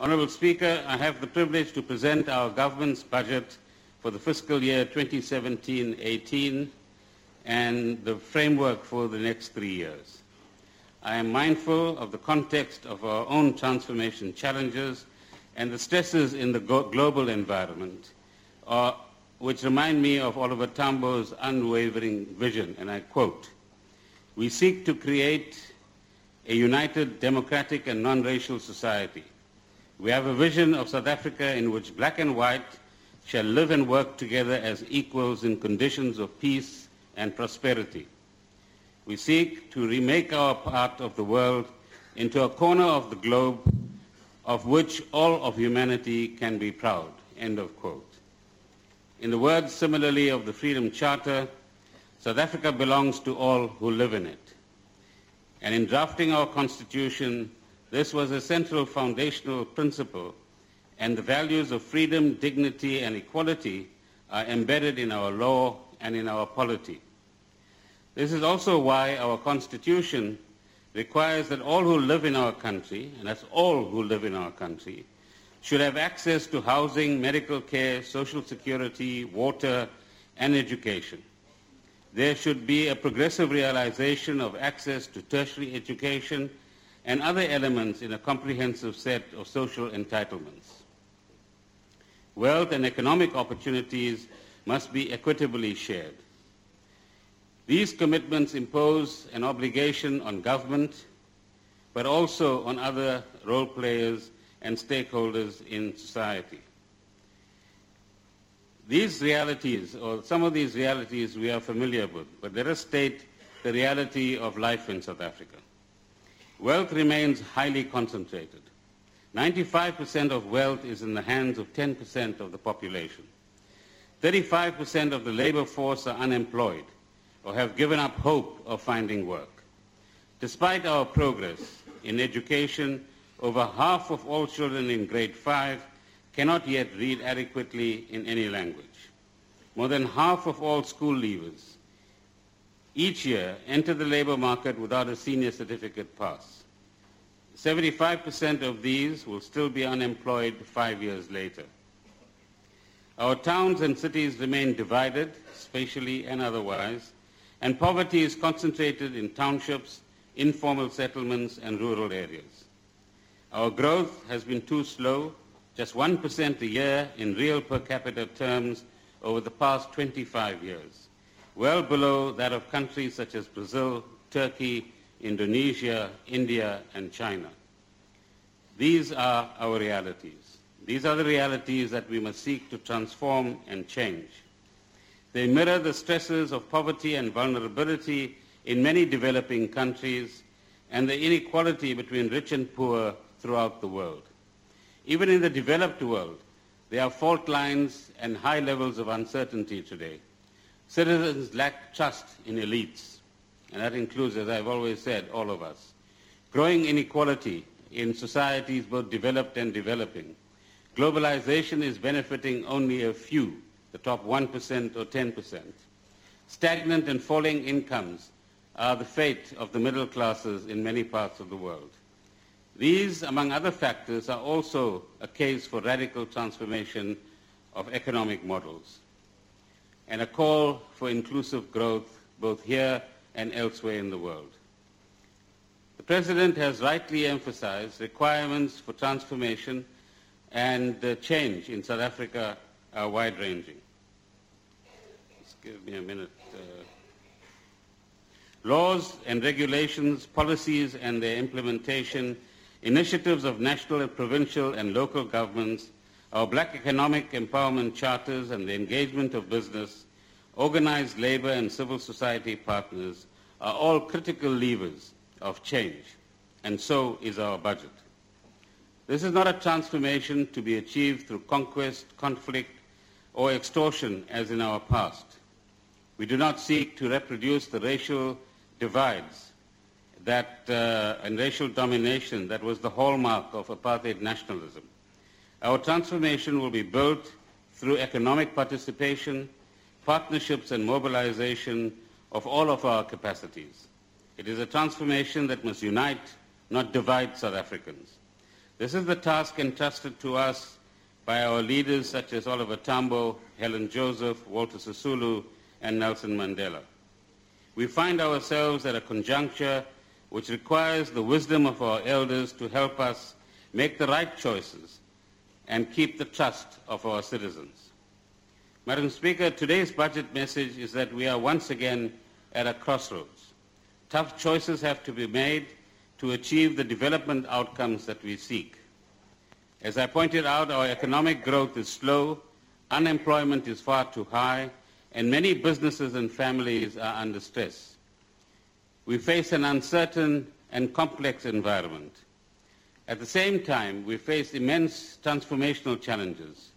Honourable Speaker, I have the privilege to present our government's budget for the fiscal year 2017-18 and the framework for the next 3 years. I am mindful of the context of our own transformation challenges and the stresses in the global environment, which remind me of Oliver Tambo's unwavering vision, and I quote, "We seek to create a united, democratic and non-racial society. We have a vision of South Africa in which black and white shall live and work together as equals in conditions of peace and prosperity. We seek to remake our part of the world into a corner of the globe of which all of humanity can be proud." End of quote. In the words similarly of the Freedom Charter, South Africa belongs to all who live in it. And in drafting our Constitution, this was a central foundational principle, and the values of freedom, dignity, and equality are embedded in our law and in our polity. This is also why our Constitution requires that all who live in our country, and that's all who live in our country, should have access to housing, medical care, social security, water, and education. There should be a progressive realization of access to tertiary education and other elements in a comprehensive set of social entitlements. Wealth and economic opportunities must be equitably shared. These commitments impose an obligation on government, but also on other role players and stakeholders in society. These realities, or some of these realities we are familiar with, but let us state the reality of life in South Africa. Wealth remains highly concentrated. 95% of wealth is in the hands of 10% of the population. 35% of the labor force are unemployed or have given up hope of finding work. Despite our progress in education, over half of all children in grade 5 cannot yet read adequately in any language. More than half of all school leavers each year enter the labor market without a senior certificate pass. 75% of these will still be unemployed 5 years later. Our towns and cities remain divided, spatially and otherwise, and poverty is concentrated in townships, informal settlements, and rural areas. Our growth has been too slow, just 1% a year in real per capita terms over the past 25 years, well below that of countries such as Brazil, Turkey, Indonesia, India, and China. These are our realities. These are the realities that we must seek to transform and change. They mirror the stresses of poverty and vulnerability in many developing countries and the inequality between rich and poor throughout the world. Even in the developed world, there are fault lines and high levels of uncertainty today. Citizens lack trust in elites, and that includes, as I've always said, all of us. Growing inequality in societies both developed and developing. Globalization is benefiting only a few, the top 1% or 10%. Stagnant and falling incomes are the fate of the middle classes in many parts of the world. These, among other factors, are also a case for radical transformation of economic models and a call for inclusive growth both here and elsewhere in the world. The President has rightly emphasized requirements for transformation and change in South Africa are wide-ranging. Just give me a minute. Laws and regulations, policies and their implementation, initiatives of national and provincial and local governments, our black economic empowerment charters and the engagement of business, organized labor and civil society partners are all critical levers of change, and so is our budget. This is not a transformation to be achieved through conquest, conflict, or extortion as in our past. We do not seek to reproduce the racial divides and racial domination that was the hallmark of apartheid nationalism. Our transformation will be built through economic participation, partnerships and mobilization of all of our capacities. It is a transformation that must unite, not divide South Africans. This is the task entrusted to us by our leaders such as Oliver Tambo, Helen Joseph, Walter Sisulu, and Nelson Mandela. We find ourselves at a conjuncture which requires the wisdom of our elders to help us make the right choices and keep the trust of our citizens. Madam Speaker, today's budget message is that we are once again at a crossroads. Tough choices have to be made to achieve the development outcomes that we seek. As I pointed out, our economic growth is slow, unemployment is far too high, and many businesses and families are under stress. We face an uncertain and complex environment. At the same time, we face immense transformational challenges.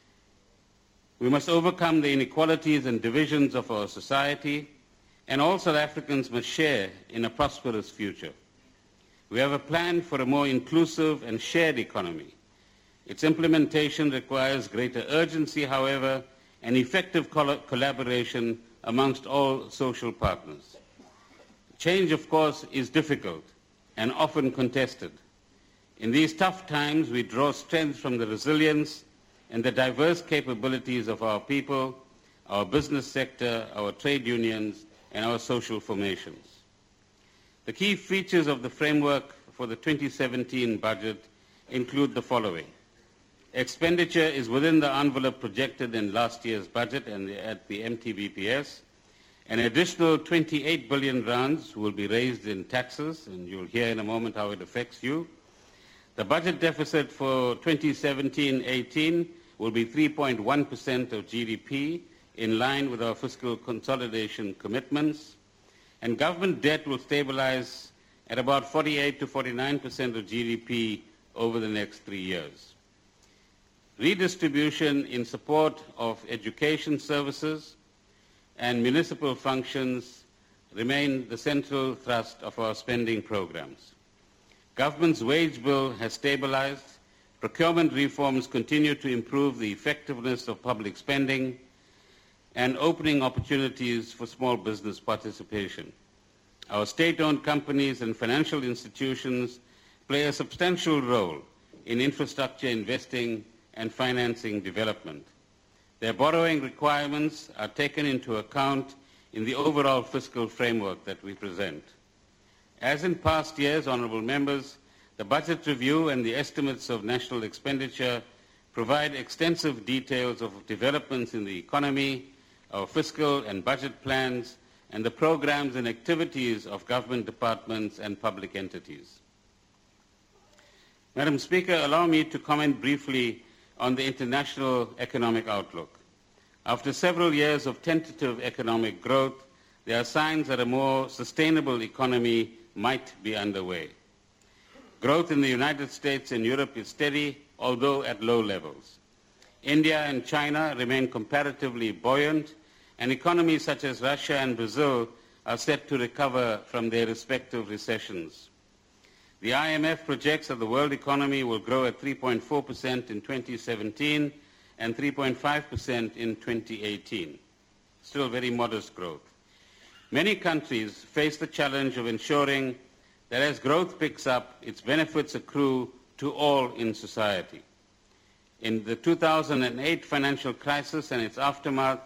We must overcome the inequalities and divisions of our society, and all South Africans must share in a prosperous future. We have a plan for a more inclusive and shared economy. Its implementation requires greater urgency, however, and effective collaboration amongst all social partners. Change, of course, is difficult and often contested. In these tough times, we draw strength from the resilience and the diverse capabilities of our people, our business sector, our trade unions, and our social formations. The key features of the framework for the 2017 budget include the following. Expenditure is within the envelope projected in last year's budget and at the MTBPS. An additional 28 billion rands will be raised in taxes, and you'll hear in a moment how it affects you. The budget deficit for 2017-18 will be 3.1% of GDP, in line with our fiscal consolidation commitments, and government debt will stabilize at about 48 to 49% of GDP over the next 3 years. Redistribution in support of education services and municipal functions remain the central thrust of our spending programs. Government's wage bill has stabilized. Procurement reforms continue to improve the effectiveness of public spending and opening opportunities for small business participation. Our state-owned companies and financial institutions play a substantial role in infrastructure investing and financing development. Their borrowing requirements are taken into account in the overall fiscal framework that we present. As in past years, honourable members, the budget review and the estimates of national expenditure provide extensive details of developments in the economy, our fiscal and budget plans, and the programs and activities of government departments and public entities. Madam Speaker, allow me to comment briefly on the international economic outlook. After several years of tentative economic growth, there are signs that a more sustainable economy might be underway. Growth in the United States and Europe is steady, although at low levels. India and China remain comparatively buoyant, and economies such as Russia and Brazil are set to recover from their respective recessions. The IMF projects that the world economy will grow at 3.4% in 2017 and 3.5% in 2018. Still very modest growth. Many countries face the challenge of ensuring that as growth picks up, its benefits accrue to all in society. In the 2008 financial crisis and its aftermath,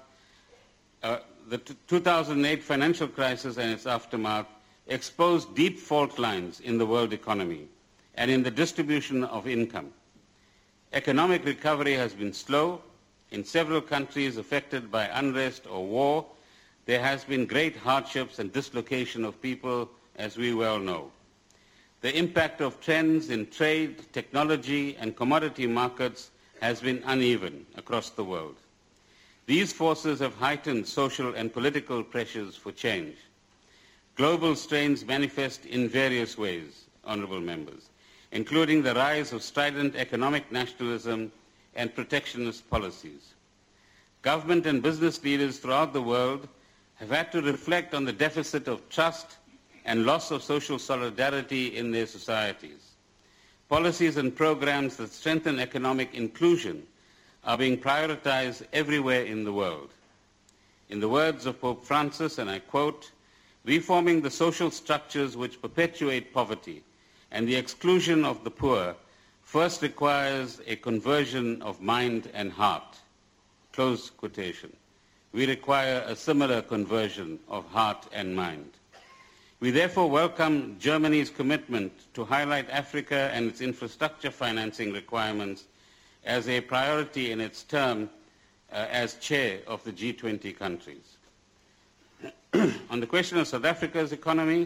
exposed deep fault lines in the world economy and in the distribution of income. Economic recovery has been slow. In several countries affected by unrest or war, there has been great hardships and dislocation of people, as we well know. The impact of trends in trade, technology, and commodity markets has been uneven across the world. These forces have heightened social and political pressures for change. Global strains manifest in various ways, honourable members, including the rise of strident economic nationalism and protectionist policies. Government and business leaders throughout the world have had to reflect on the deficit of trust and loss of social solidarity in their societies. Policies and programs that strengthen economic inclusion are being prioritized everywhere in the world. In the words of Pope Francis, and I quote, "Reforming the social structures which perpetuate poverty and the exclusion of the poor first requires a conversion of mind and heart, close quotation. We require a similar conversion of heart and mind. We therefore welcome Germany's commitment to highlight Africa and its infrastructure financing requirements as a priority in its term as chair of the G20 countries. On the question of South Africa's economy,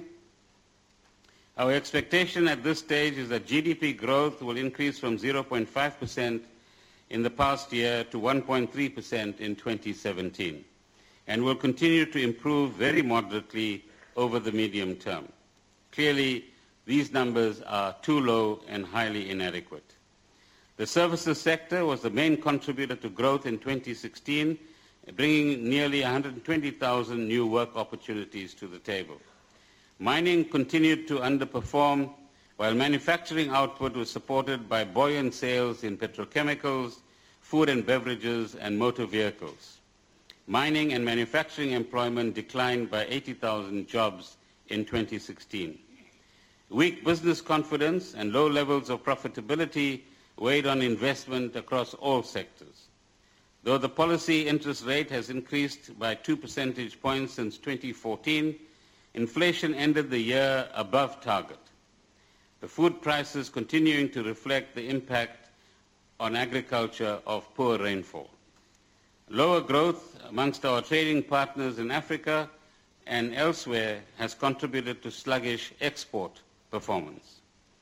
our expectation at this stage is that GDP growth will increase from 0.5% in the past year to 1.3% in 2017 and will continue to improve very moderately over the medium term. Clearly, these numbers are too low and highly inadequate. The services sector was the main contributor to growth in 2016, bringing nearly 120,000 new work opportunities to the table. Mining continued to underperform, while manufacturing output was supported by buoyant sales in petrochemicals, food and beverages, and motor vehicles. Mining and manufacturing employment declined by 80,000 jobs in 2016. Weak business confidence and low levels of profitability weighed on investment across all sectors. Though the policy interest rate has increased by 2 percentage points since 2014, inflation ended the year above target. The food prices continuing to reflect the impact on agriculture of poor rainfall. Lower growth amongst our trading partners in Africa and elsewhere has contributed to sluggish export performance.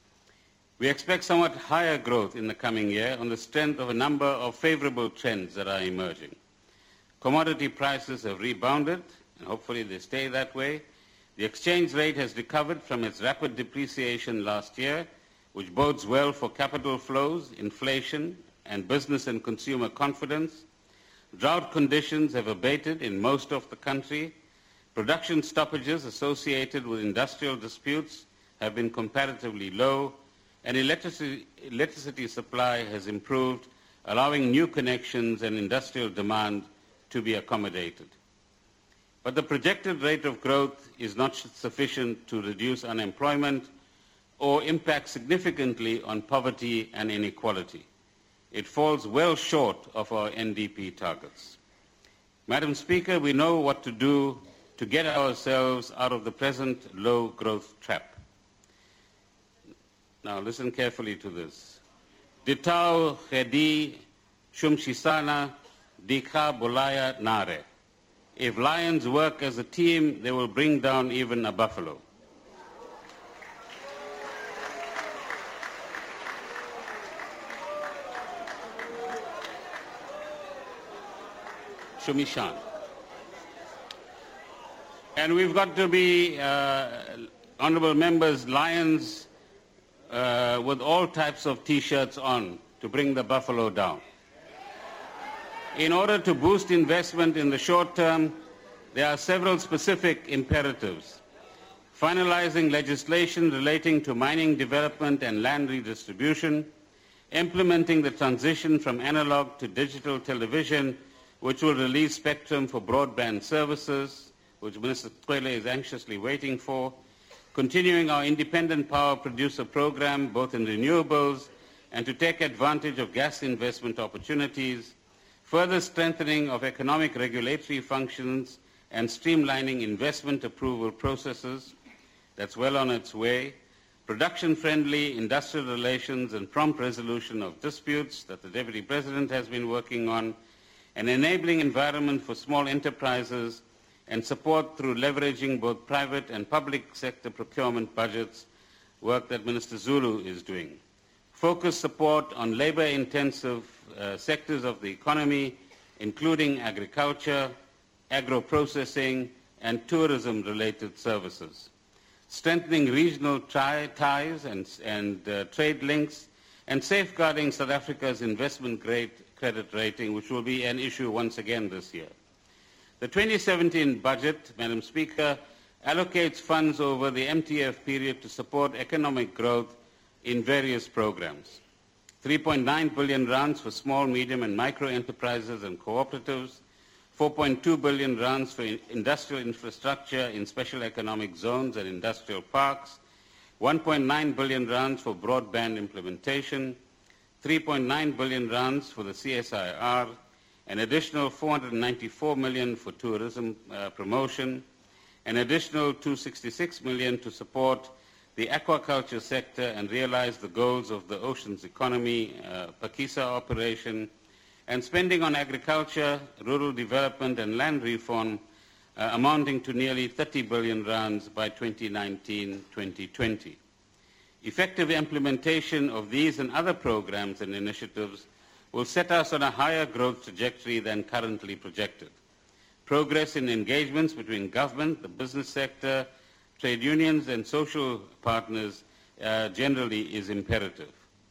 We expect somewhat higher growth in the coming year on the strength of a number of favorable trends that are emerging. Commodity prices have rebounded, and hopefully they stay that way. The exchange rate has recovered from its rapid depreciation last year, which bodes well for capital flows, inflation, and business and consumer confidence. Drought conditions have abated in most of the country. Production stoppages associated with industrial disputes have been comparatively low, and electricity supply has improved, allowing new connections and industrial demand to be accommodated. But the projected rate of growth is not sufficient to reduce unemployment or impact significantly on poverty and inequality. It falls well short of our NDP targets. Madam Speaker, we know what to do to get ourselves out of the present low growth trap. Now listen carefully to this. Ditau Khedi Shumshisana Dikha Bolaya Nare. If lions work as a team, they will bring down even a buffalo. Shumishan. And we've got to be, honorable members, lions with all types of T-shirts on to bring the buffalo down. In order to boost investment in the short term, there are several specific imperatives. Finalizing legislation relating to mining development and land redistribution, implementing the transition from analog to digital television, which will release spectrum for broadband services, which Minister Kwele is anxiously waiting for, continuing our independent power producer program, both in renewables and to take advantage of gas investment opportunities, further strengthening of economic regulatory functions and streamlining investment approval processes, that's well on its way, production-friendly industrial relations and prompt resolution of disputes that the Deputy President has been working on, an enabling environment for small enterprises, and support through leveraging both private and public sector procurement budgets, work that Minister Zulu is doing. Focused support on labor-intensive sectors of the economy, including agriculture, agro-processing, and tourism-related services. Strengthening regional ties and trade links, and safeguarding South Africa's investment-grade credit rating, which will be an issue once again this year. The 2017 budget, Madam Speaker, allocates funds over the MTF period to support economic growth in various programs. 3.9 billion rands for small, medium and micro enterprises and cooperatives, 4.2 billion rands for industrial infrastructure in special economic zones and industrial parks, 1.9 billion rands for broadband implementation, 3.9 billion rands for the CSIR, an additional 494 million for tourism promotion, an additional 266 million to support the aquaculture sector and realize the goals of the Oceans Economy Pakisa operation, and spending on agriculture, rural development and land reform amounting to nearly 30 billion rands by 2019-2020. Effective implementation of these and other programs and initiatives will set us on a higher growth trajectory than currently projected. Progress in engagements between government, the business sector, trade unions and social partners generally is imperative.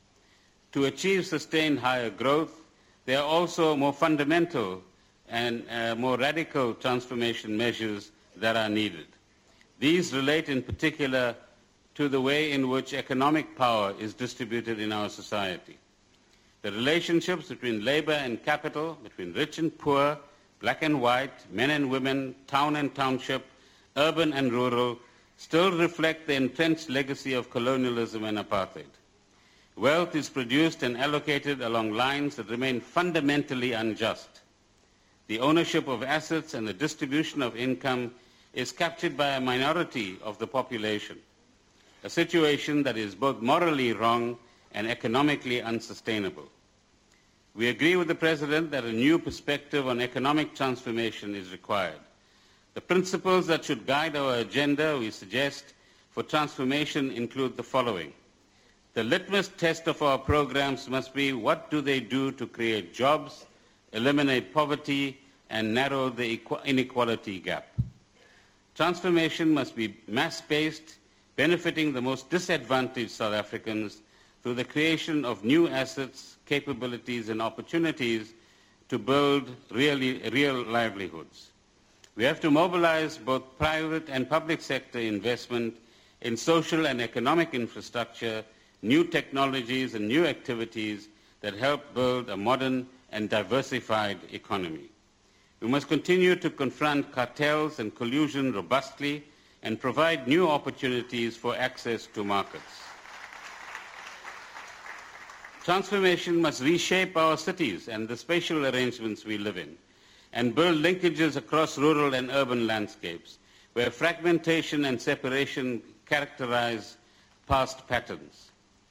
To achieve sustained higher growth, there are also more fundamental and more radical transformation measures that are needed. These relate in particular to the way in which economic power is distributed in our society. The relationships between labor and capital, between rich and poor, black and white, men and women, town and township, urban and rural, still reflect the entrenched legacy of colonialism and apartheid. Wealth is produced and allocated along lines that remain fundamentally unjust. The ownership of assets and the distribution of income is captured by a minority of the population, a situation that is both morally wrong and economically unsustainable. We agree with the President that a new perspective on economic transformation is required. The principles that should guide our agenda, we suggest, for transformation include the following. The litmus test of our programs must be what do they do to create jobs, eliminate poverty, and narrow the inequality gap. Transformation must be mass-based, benefiting the most disadvantaged South Africans through the creation of new assets, capabilities, and opportunities to build real livelihoods. We have to mobilize both private and public sector investment in social and economic infrastructure, new technologies, and new activities that help build a modern and diversified economy. We must continue to confront cartels and collusion robustly and provide new opportunities for access to markets. Transformation must reshape our cities and the spatial arrangements we live in, and build linkages across rural and urban landscapes, where fragmentation and separation characterized past patterns.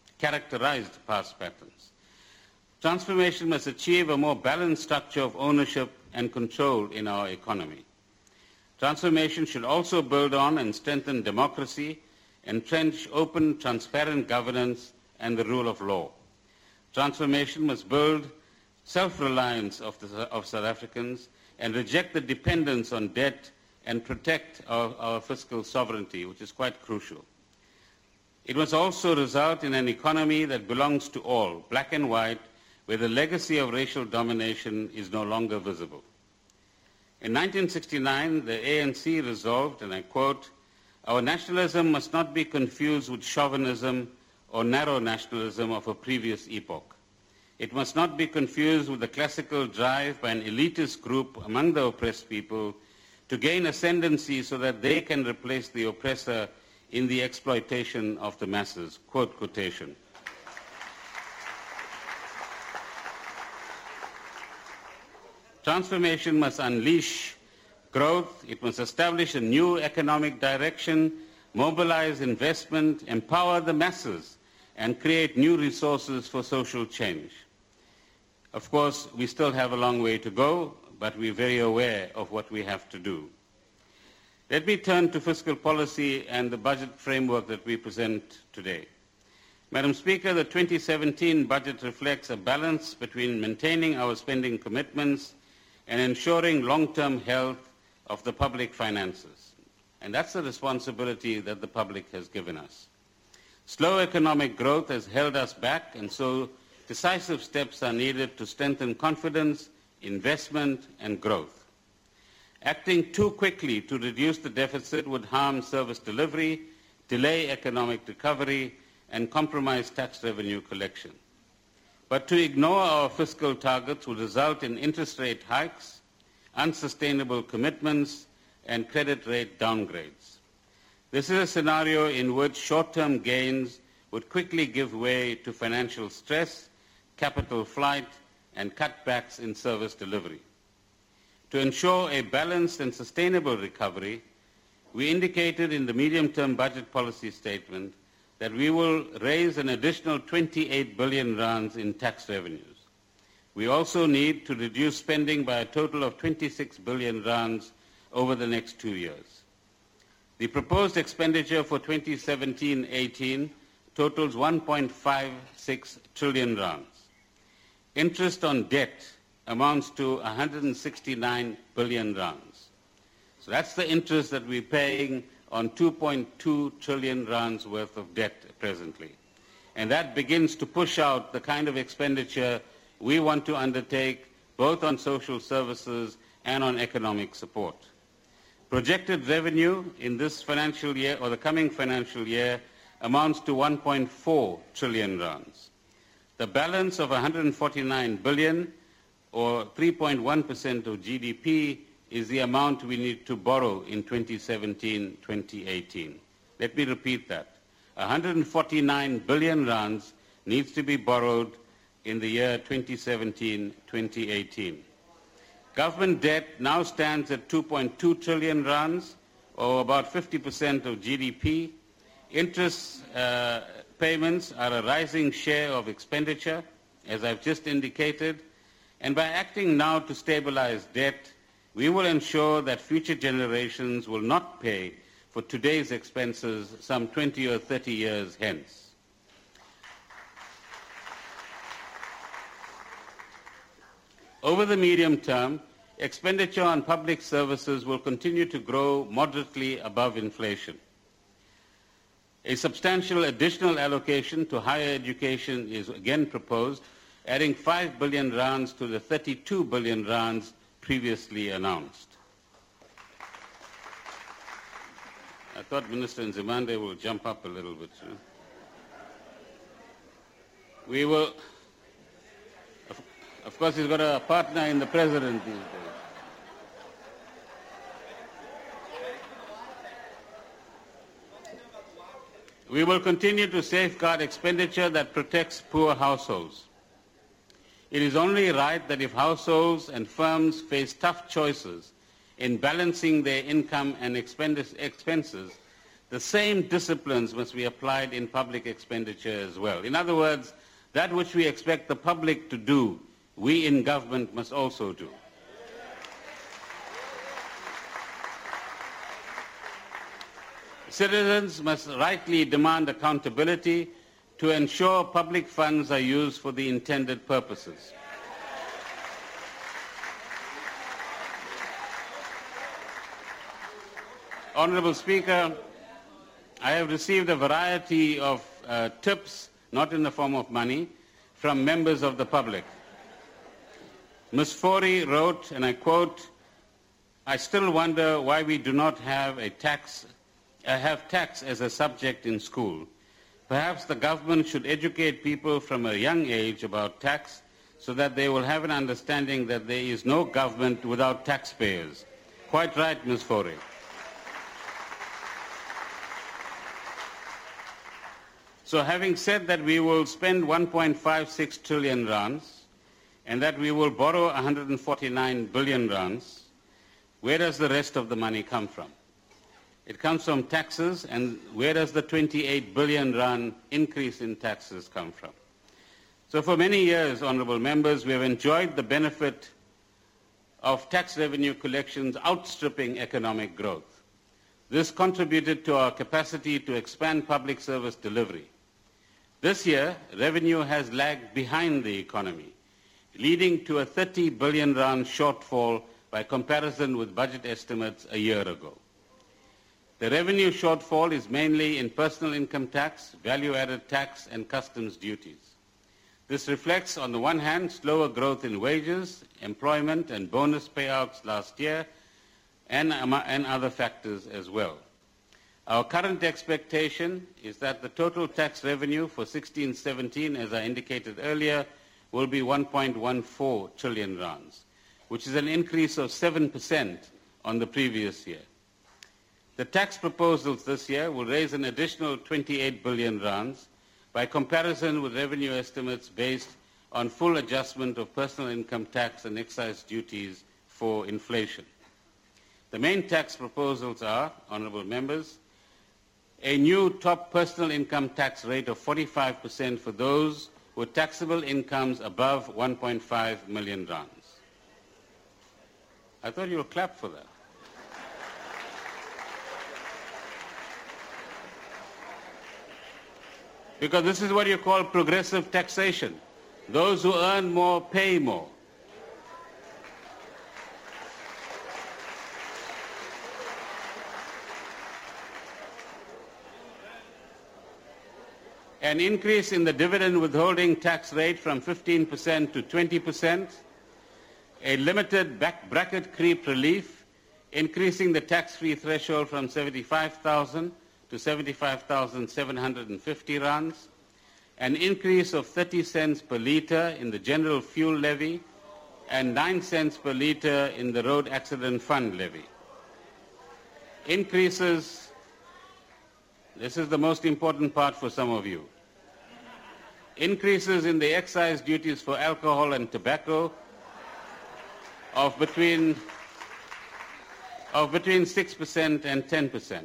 Transformation must achieve a more balanced structure of ownership and control in our economy. Transformation should also build on and strengthen democracy, entrench open, transparent governance, and the rule of law. Transformation must build self-reliance of South Africans and reject the dependence on debt and protect our fiscal sovereignty, which is quite crucial. It must also result in an economy that belongs to all, black and white, where the legacy of racial domination is no longer visible. In 1969, the ANC resolved, and I quote, "Our nationalism must not be confused with chauvinism or narrow nationalism of a previous epoch. It must not be confused with the classical drive by an elitist group among the oppressed people to gain ascendancy so that they can replace the oppressor in the exploitation of the masses." Quote quotation. Transformation must unleash growth. It must establish a new economic direction, mobilize investment, empower the masses, and create new resources for social change. Of course, we still have a long way to go, but we're very aware of what we have to do. Let me turn to fiscal policy and the budget framework that we present today. Madam Speaker, the 2017 budget reflects a balance between maintaining our spending commitments and ensuring long-term health of the public finances. And that's the responsibility that the public has given us. Slow economic growth has held us back, and so decisive steps are needed to strengthen confidence, investment, and growth. Acting too quickly to reduce the deficit would harm service delivery, delay economic recovery, and compromise tax revenue collection. But to ignore our fiscal targets would result in interest rate hikes, unsustainable commitments, and credit rate downgrades. This is a scenario in which short-term gains would quickly give way to financial stress, capital flight, and cutbacks in service delivery. To ensure a balanced and sustainable recovery, we indicated in the medium-term budget policy statement that we will raise an additional 28 billion rands in tax revenues. We also need to reduce spending by a total of 26 billion rands over the next 2 years. The proposed expenditure for 2017-18 totals 1.56 trillion rands. Interest on debt amounts to 169 billion rands. So that's the interest that we're paying on 2.2 trillion rands worth of debt presently. And that begins to push out the kind of expenditure we want to undertake both on social services and on economic support. Projected revenue in this financial year or the coming financial year amounts to 1.4 trillion rands. The balance of 149 billion or 3.1% of GDP is the amount we need to borrow in 2017-2018. Let me repeat that. 149 billion rands needs to be borrowed in the year 2017-2018. Government debt now stands at 2.2 trillion rands, or about 50% of GDP. Interest payments are a rising share of expenditure, as I've just indicated, and by acting now to stabilize debt, we will ensure that future generations will not pay for today's expenses some 20 or 30 years hence. Over the medium term, expenditure on public services will continue to grow moderately above inflation. A substantial additional allocation to higher education is again proposed, adding 5 billion rands to the 32 billion rands previously announced. I thought Minister Nzimande will jump up a little bit. We will, of course, he's got a partner in the President these days. We will continue to safeguard expenditure that protects poor households. It is only right that if households and firms face tough choices in balancing their income and expenses, the same disciplines must be applied in public expenditure as well. In other words, that which we expect the public to do, we in government must also do. Citizens must rightly demand accountability to ensure public funds are used for the intended purposes. Honourable Speaker, I have received a variety of tips, not in the form of money, from members of the public. Ms. Fori wrote, and I quote, "I still wonder why we do not have tax as a subject in school. Perhaps the government should educate people from a young age about tax so that they will have an understanding that there is no government without taxpayers." Quite right, Ms. Fori. So having said that we will spend 1.56 trillion rands and that we will borrow 149 billion rands, where does the rest of the money come from? It comes from taxes, and where does the 28 billion rand increase in taxes come from? So for many years, honourable members, we have enjoyed the benefit of tax revenue collections outstripping economic growth. This contributed to our capacity to expand public service delivery. This year, revenue has lagged behind the economy, leading to a 30 billion rand shortfall by comparison with budget estimates a year ago. The revenue shortfall is mainly in personal income tax, value-added tax, and customs duties. This reflects, on the one hand, slower growth in wages, employment, and bonus payouts last year, and other factors as well. Our current expectation is that the total tax revenue for 16-17, as I indicated earlier, will be 1.14 trillion rands, which is an increase of 7% on the previous year. The tax proposals this year will raise an additional 28 billion rands by comparison with revenue estimates based on full adjustment of personal income tax and excise duties for inflation. The main tax proposals are, honourable members, a new top personal income tax rate of 45% for those with taxable incomes above 1.5 million rands. I thought you would clap for that. Because this is what you call progressive taxation. Those who earn more pay more. An increase in the dividend withholding tax rate from 15% to 20%, a limited bracket creep relief, increasing the tax-free threshold from 75,000 to 75,750 rands, an increase of 30 cents per litre in the general fuel levy, and 9 cents per litre in the road accident fund levy. Increases, this is the most important part for some of you, increases in the excise duties for alcohol and tobacco of between 6% and 10%.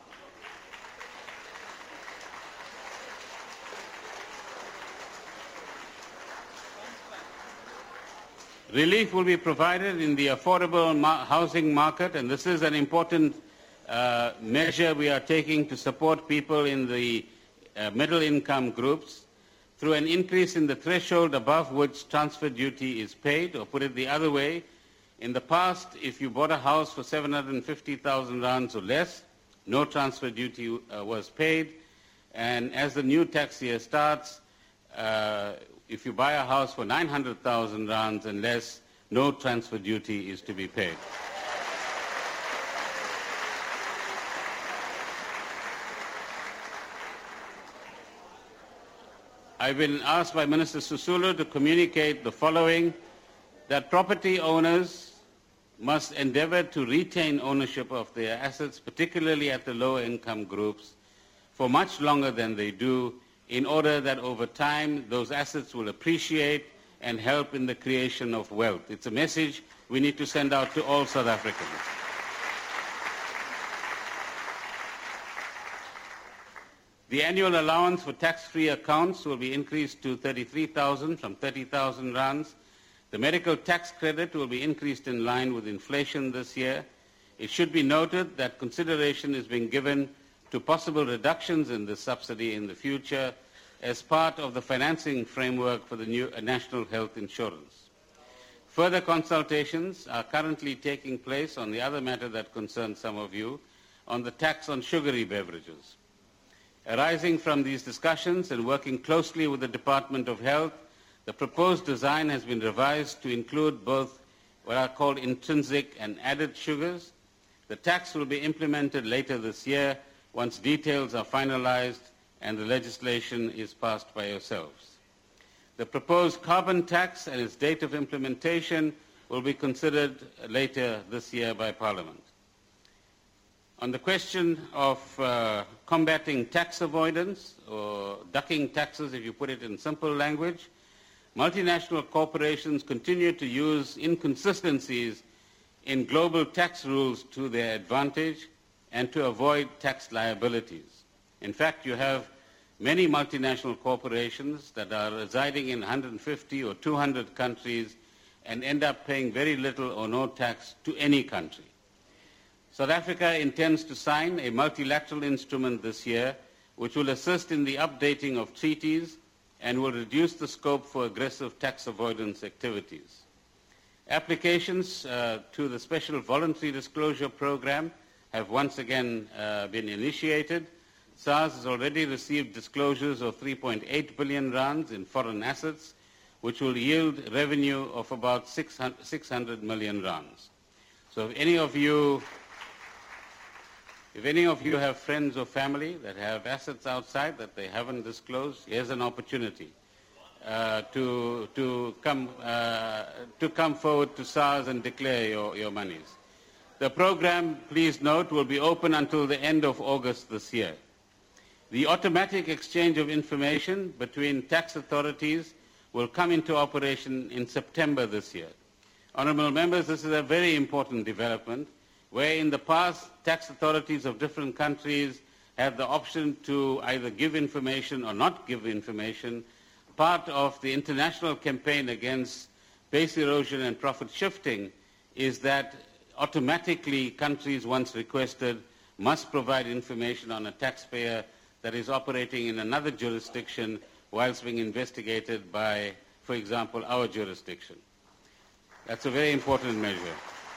Relief will be provided in the affordable housing market, and this is an important measure we are taking to support people in the middle income groups through an increase in the threshold above which transfer duty is paid, or put it the other way, in the past, if you bought a house for 750,000 rands or less, no transfer duty was paid, and as the new tax year starts, if you buy a house for 900,000 rands and less, no transfer duty is to be paid. I've been asked by Minister Sisulu to communicate the following, that property owners must endeavour to retain ownership of their assets, particularly at the lower income groups, for much longer than they do, in order that over time those assets will appreciate and help in the creation of wealth. It's a message we need to send out to all South Africans. The annual allowance for tax-free accounts will be increased to 33,000 from 30,000 rands. The medical tax credit will be increased in line with inflation this year. It should be noted that consideration is being given to possible reductions in this subsidy in the future as part of the financing framework for the new national health insurance. Further consultations are currently taking place on the other matter that concerns some of you, on the tax on sugary beverages. Arising from these discussions and working closely with the Department of Health, the proposed design has been revised to include both what are called intrinsic and added sugars. The tax will be implemented later this year once details are finalized and the legislation is passed by yourselves. The proposed carbon tax and its date of implementation will be considered later this year by Parliament. On the question of combating tax avoidance, or ducking taxes if you put it in simple language, multinational corporations continue to use inconsistencies in global tax rules to their advantage and to avoid tax liabilities. In fact, you have many multinational corporations that are residing in 150 or 200 countries and end up paying very little or no tax to any country. South Africa intends to sign a multilateral instrument this year which will assist in the updating of treaties and will reduce the scope for aggressive tax avoidance activities. Applications to the Special Voluntary Disclosure Program have once again been initiated. SARS has already received disclosures of 3.8 billion rands in foreign assets, which will yield revenue of about 600 million rands. So if any of you have friends or family that have assets outside that they haven't disclosed, here's an opportunity to come forward to SARS and declare your monies. The program, please note, will be open until the end of August this year. The automatic exchange of information between tax authorities will come into operation in September this year. Honourable members, this is a very important development, where in the past tax authorities of different countries have the option to either give information or not give information. Part of the international campaign against base erosion and profit shifting is that automatically countries, once requested, must provide information on a taxpayer that is operating in another jurisdiction whilst being investigated by, for example, our jurisdiction. That's a very important measure.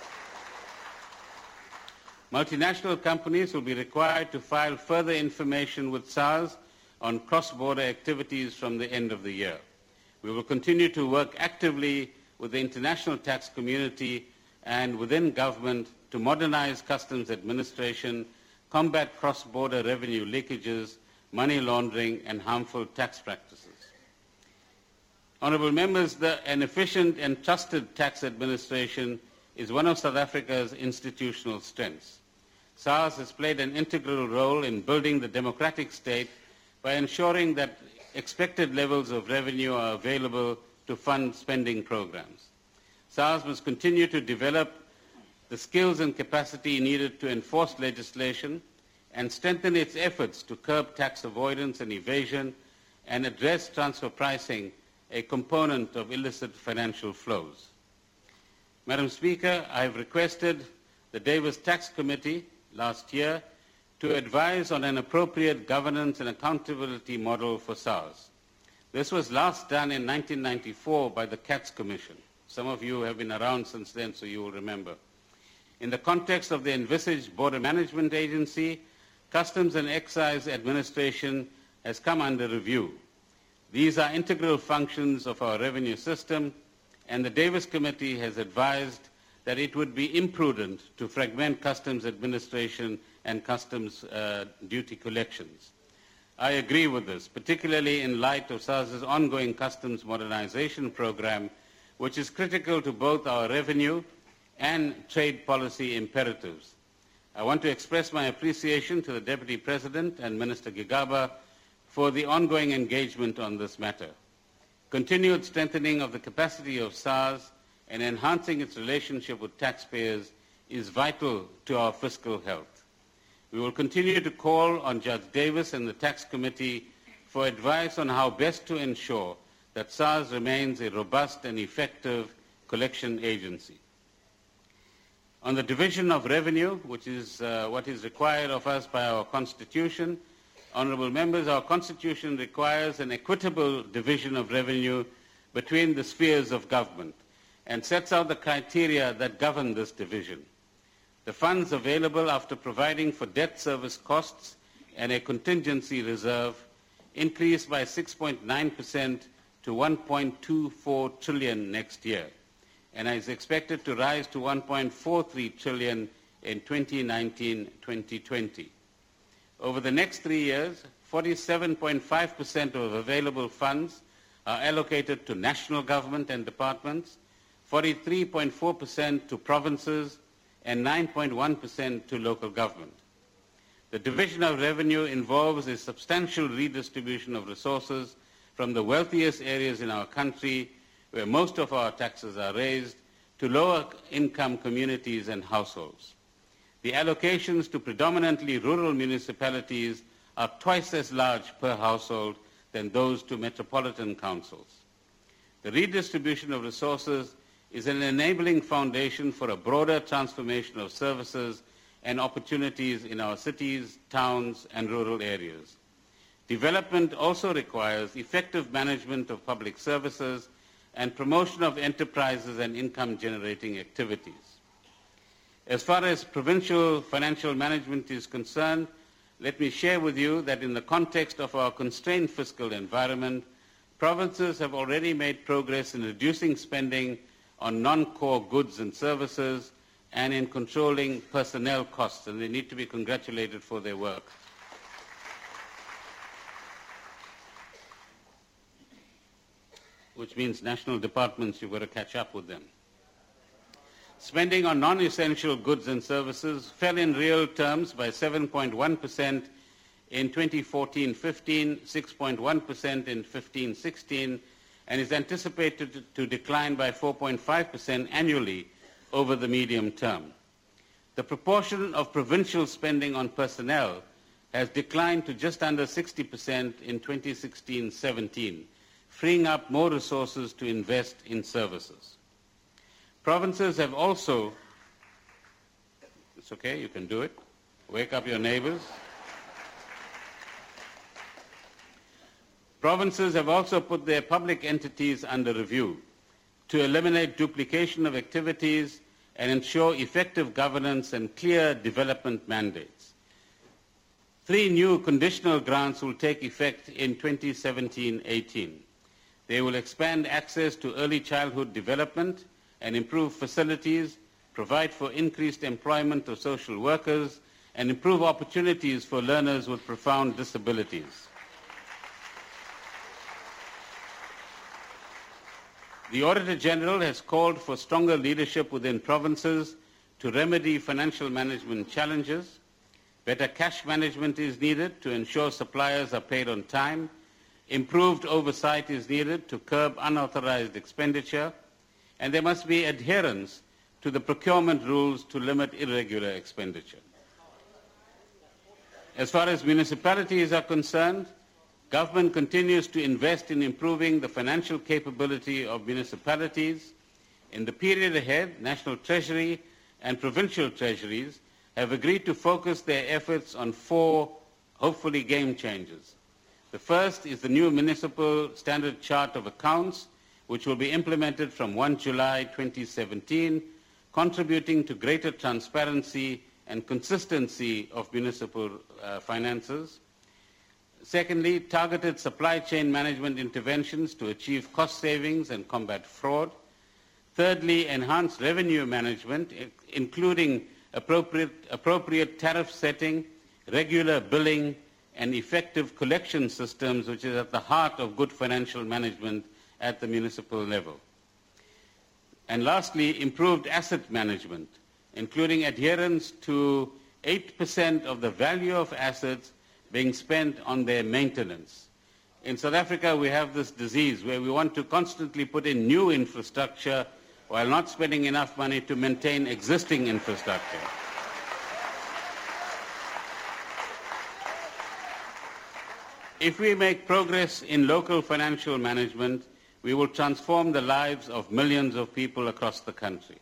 Multinational companies will be required to file further information with SARS on cross-border activities from the end of the year. We will continue to work actively with the international tax community and within government to modernize customs administration, combat cross-border revenue leakages, money laundering, and harmful tax practices. Honourable members, an efficient and trusted tax administration is one of South Africa's institutional strengths. SARS has played an integral role in building the democratic state by ensuring that expected levels of revenue are available to fund spending programs. SARS must continue to develop the skills and capacity needed to enforce legislation and strengthen its efforts to curb tax avoidance and evasion and address transfer pricing, a component of illicit financial flows. Madam Speaker, I have requested the Davis Tax Committee last year to advise on an appropriate governance and accountability model for SARS. This was last done in 1994 by the Katz Commission. Some of you have been around since then, so you will remember. In the context of the envisaged Border Management Agency, Customs and Excise Administration has come under review. These are integral functions of our revenue system, and the Davis Committee has advised that it would be imprudent to fragment customs administration and customs duty collections. I agree with this, particularly in light of SARS's ongoing customs modernization program, which is critical to both our revenue and trade policy imperatives. I want to express my appreciation to the Deputy President and Minister Gigaba for the ongoing engagement on this matter. Continued strengthening of the capacity of SARS and enhancing its relationship with taxpayers is vital to our fiscal health. We will continue to call on Judge Davis and the Tax Committee for advice on how best to ensure that SARS remains a robust and effective collection agency. On the division of revenue, which is what is required of us by our Constitution, Honourable members, our Constitution requires an equitable division of revenue between the spheres of government and sets out the criteria that govern this division. The funds available after providing for debt service costs and a contingency reserve increased by 6.9% to 1.24 trillion next year, and is expected to rise to 1.43 trillion in 2019-2020. Over the next 3 years, 47.5% of available funds are allocated to national government and departments, 43.4% to provinces, and 9.1% to local government. The division of revenue involves a substantial redistribution of resources from the wealthiest areas in our country, where most of our taxes are raised, to lower income communities and households. The allocations to predominantly rural municipalities are twice as large per household than those to metropolitan councils. The redistribution of resources is an enabling foundation for a broader transformation of services and opportunities in our cities, towns, and rural areas. Development also requires effective management of public services and promotion of enterprises and income-generating activities. As far as provincial financial management is concerned, let me share with you that in the context of our constrained fiscal environment, provinces have already made progress in reducing spending on non-core goods and services and in controlling personnel costs, and they need to be congratulated for their work. Which means national departments, you've got to catch up with them. Spending on non-essential goods and services fell in real terms by 7.1% in 2014-15, 6.1% in 15-16, and is anticipated to decline by 4.5% annually over the medium term. The proportion of provincial spending on personnel has declined to just under 60% in 2016-17, freeing up more resources to invest in services. Provinces have also, it's okay, you can do it, wake up your neighbors. Provinces have also put their public entities under review to eliminate duplication of activities and ensure effective governance and clear development mandates. 3 new conditional grants will take effect in 2017-18. They will expand access to early childhood development and improve facilities, provide for increased employment of social workers, and improve opportunities for learners with profound disabilities. The Auditor General has called for stronger leadership within provinces to remedy financial management challenges. Better cash management is needed to ensure suppliers are paid on time. Improved oversight is needed to curb unauthorized expenditure. And there must be adherence to the procurement rules to limit irregular expenditure. As far as municipalities are concerned, government continues to invest in improving the financial capability of municipalities. In the period ahead, National Treasury and provincial treasuries have agreed to focus their efforts on 4, hopefully, game changers. The first is the new Municipal Standard Chart of Accounts, which will be implemented from 1 July 2017, contributing to greater transparency and consistency of municipal finances. Secondly, targeted supply chain management interventions to achieve cost savings and combat fraud. Thirdly, enhanced revenue management, including appropriate tariff setting, regular billing, and effective collection systems, which is at the heart of good financial management at the municipal level. And lastly, improved asset management, including adherence to 8% of the value of assets being spent on their maintenance. In South Africa, we have this disease where we want to constantly put in new infrastructure while not spending enough money to maintain existing infrastructure. If we make progress in local financial management, we will transform the lives of millions of people across the country.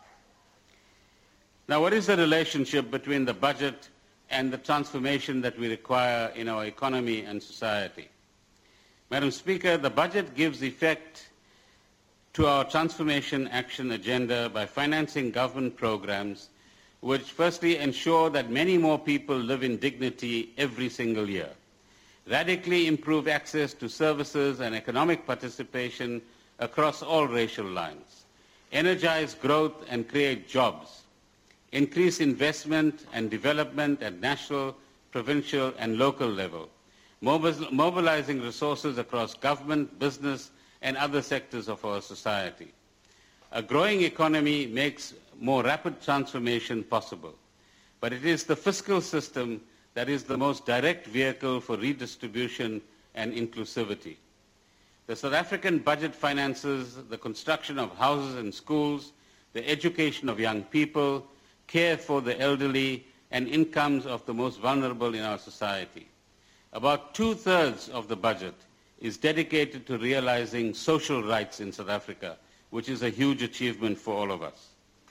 Now, what is the relationship between the budget and the transformation that we require in our economy and society? Madam Speaker, the budget gives effect to our transformation action agenda by financing government programs which firstly ensure that many more people live in dignity every single year, radically improve access to services and economic participation across all racial lines, energize growth and create jobs, increase investment and development at national, provincial and local level, mobilizing resources across government, business and other sectors of our society. A growing economy makes more rapid transformation possible, but it is the fiscal system that is the most direct vehicle for redistribution and inclusivity. The South African budget finances the construction of houses and schools, the education of young people, care for the elderly, and incomes of the most vulnerable in our society. About 2/3 of the budget is dedicated to realizing social rights in South Africa, which is a huge achievement for all of us.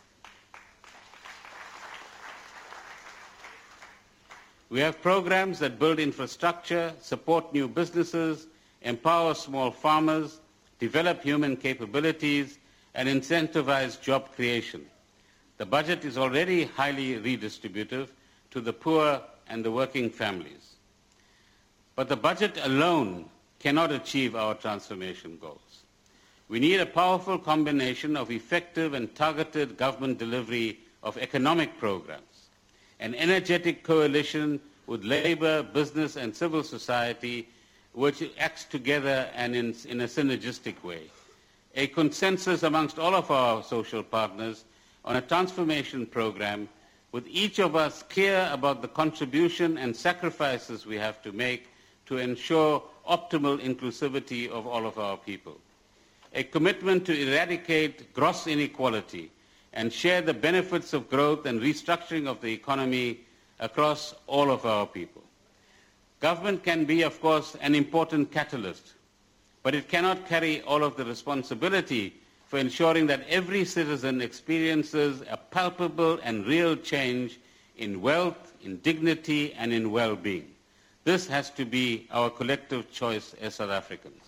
We have programs that build infrastructure, support new businesses, empower small farmers, develop human capabilities, and incentivize job creation. The budget is already highly redistributive to the poor and the working families. But the budget alone cannot achieve our transformation goals. We need a powerful combination of effective and targeted government delivery of economic programs, an energetic coalition with labor, business and civil society which acts together and in a synergistic way, a consensus amongst all of our social partners on a transformation program with each of us clear about the contribution and sacrifices we have to make to ensure optimal inclusivity of all of our people. a commitment to eradicate gross inequality and share the benefits of growth and restructuring of the economy across all of our people. Government can be, of course, an important catalyst, but it cannot carry all of the responsibility for ensuring that every citizen experiences a palpable and real change in wealth, in dignity, and in well-being. This has to be our collective choice as South Africans.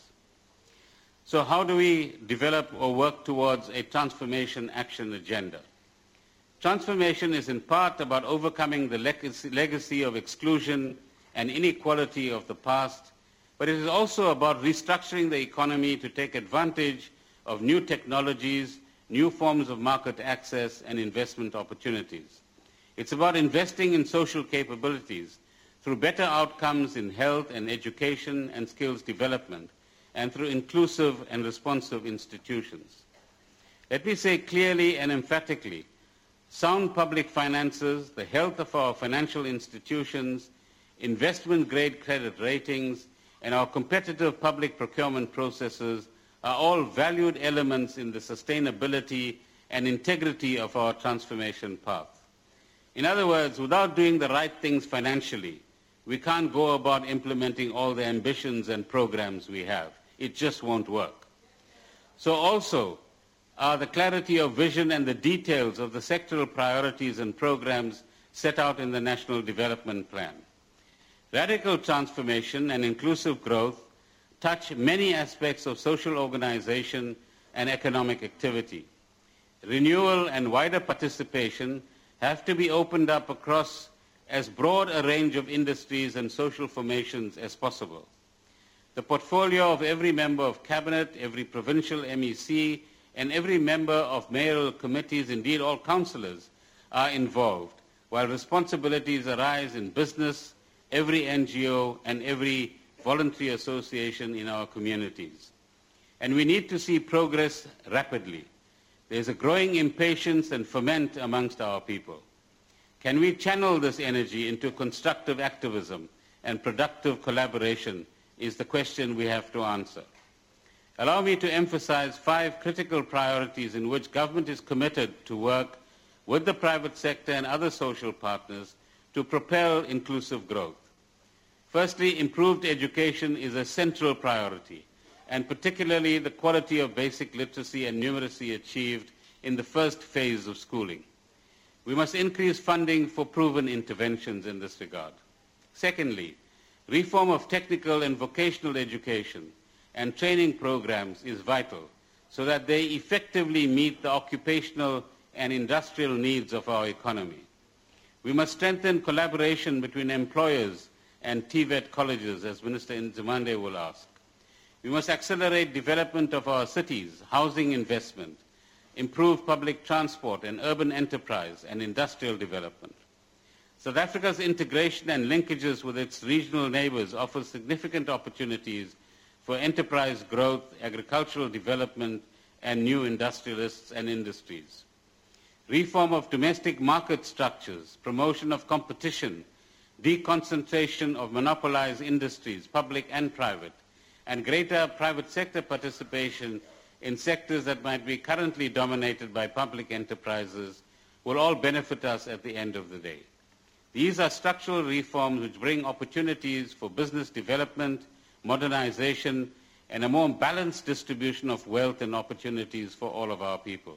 So how do we develop or work towards a transformation action agenda? Transformation is in part about overcoming the legacy of exclusion and inequality of the past, but it is also about restructuring the economy to take advantage of new technologies, new forms of market access, and investment opportunities. It's about investing in social capabilities through better outcomes in health and education and skills development, and through inclusive and responsive institutions. Let me say clearly and emphatically, sound public finances, the health of our financial institutions, investment-grade credit ratings, and our competitive public procurement processes are all valued elements in the sustainability and integrity of our transformation path. In other words, without doing the right things financially, we can't go about implementing all the ambitions and programs we have. It just won't work. So also are the clarity of vision and the details of the sectoral priorities and programs set out in the National Development Plan. Radical transformation and inclusive growth touch many aspects of social organization and economic activity. Renewal and wider participation have to be opened up across as broad a range of industries and social formations as possible. The portfolio of every member of cabinet, every provincial MEC, and every member of mayoral committees, indeed all councillors, are involved, while responsibilities arise in business, every NGO, and every voluntary association in our communities. And we need to see progress rapidly. There is a growing impatience and ferment amongst our people. Can we channel this energy into constructive activism and productive collaboration is the question we have to answer. Allow me to emphasize 5 critical priorities in which government is committed to work with the private sector and other social partners to propel inclusive growth. Firstly, improved education is a central priority, and particularly the quality of basic literacy and numeracy achieved in the first phase of schooling. We must increase funding for proven interventions in this regard. Secondly, reform of technical and vocational education and training programs is vital so that they effectively meet the occupational and industrial needs of our economy. We must strengthen collaboration between employers and TVET colleges, as Minister Nzimande will ask. We must accelerate development of our cities, housing investment, improve public transport and urban enterprise and industrial development. South Africa's integration and linkages with its regional neighbors offer significant opportunities for enterprise growth, agricultural development, and new industrialists and industries. Reform of domestic market structures, promotion of competition, deconcentration of monopolized industries, public and private, and greater private sector participation in sectors that might be currently dominated by public enterprises will all benefit us at the end of the day. These are structural reforms which bring opportunities for business development, modernization, and a more balanced distribution of wealth and opportunities for all of our people.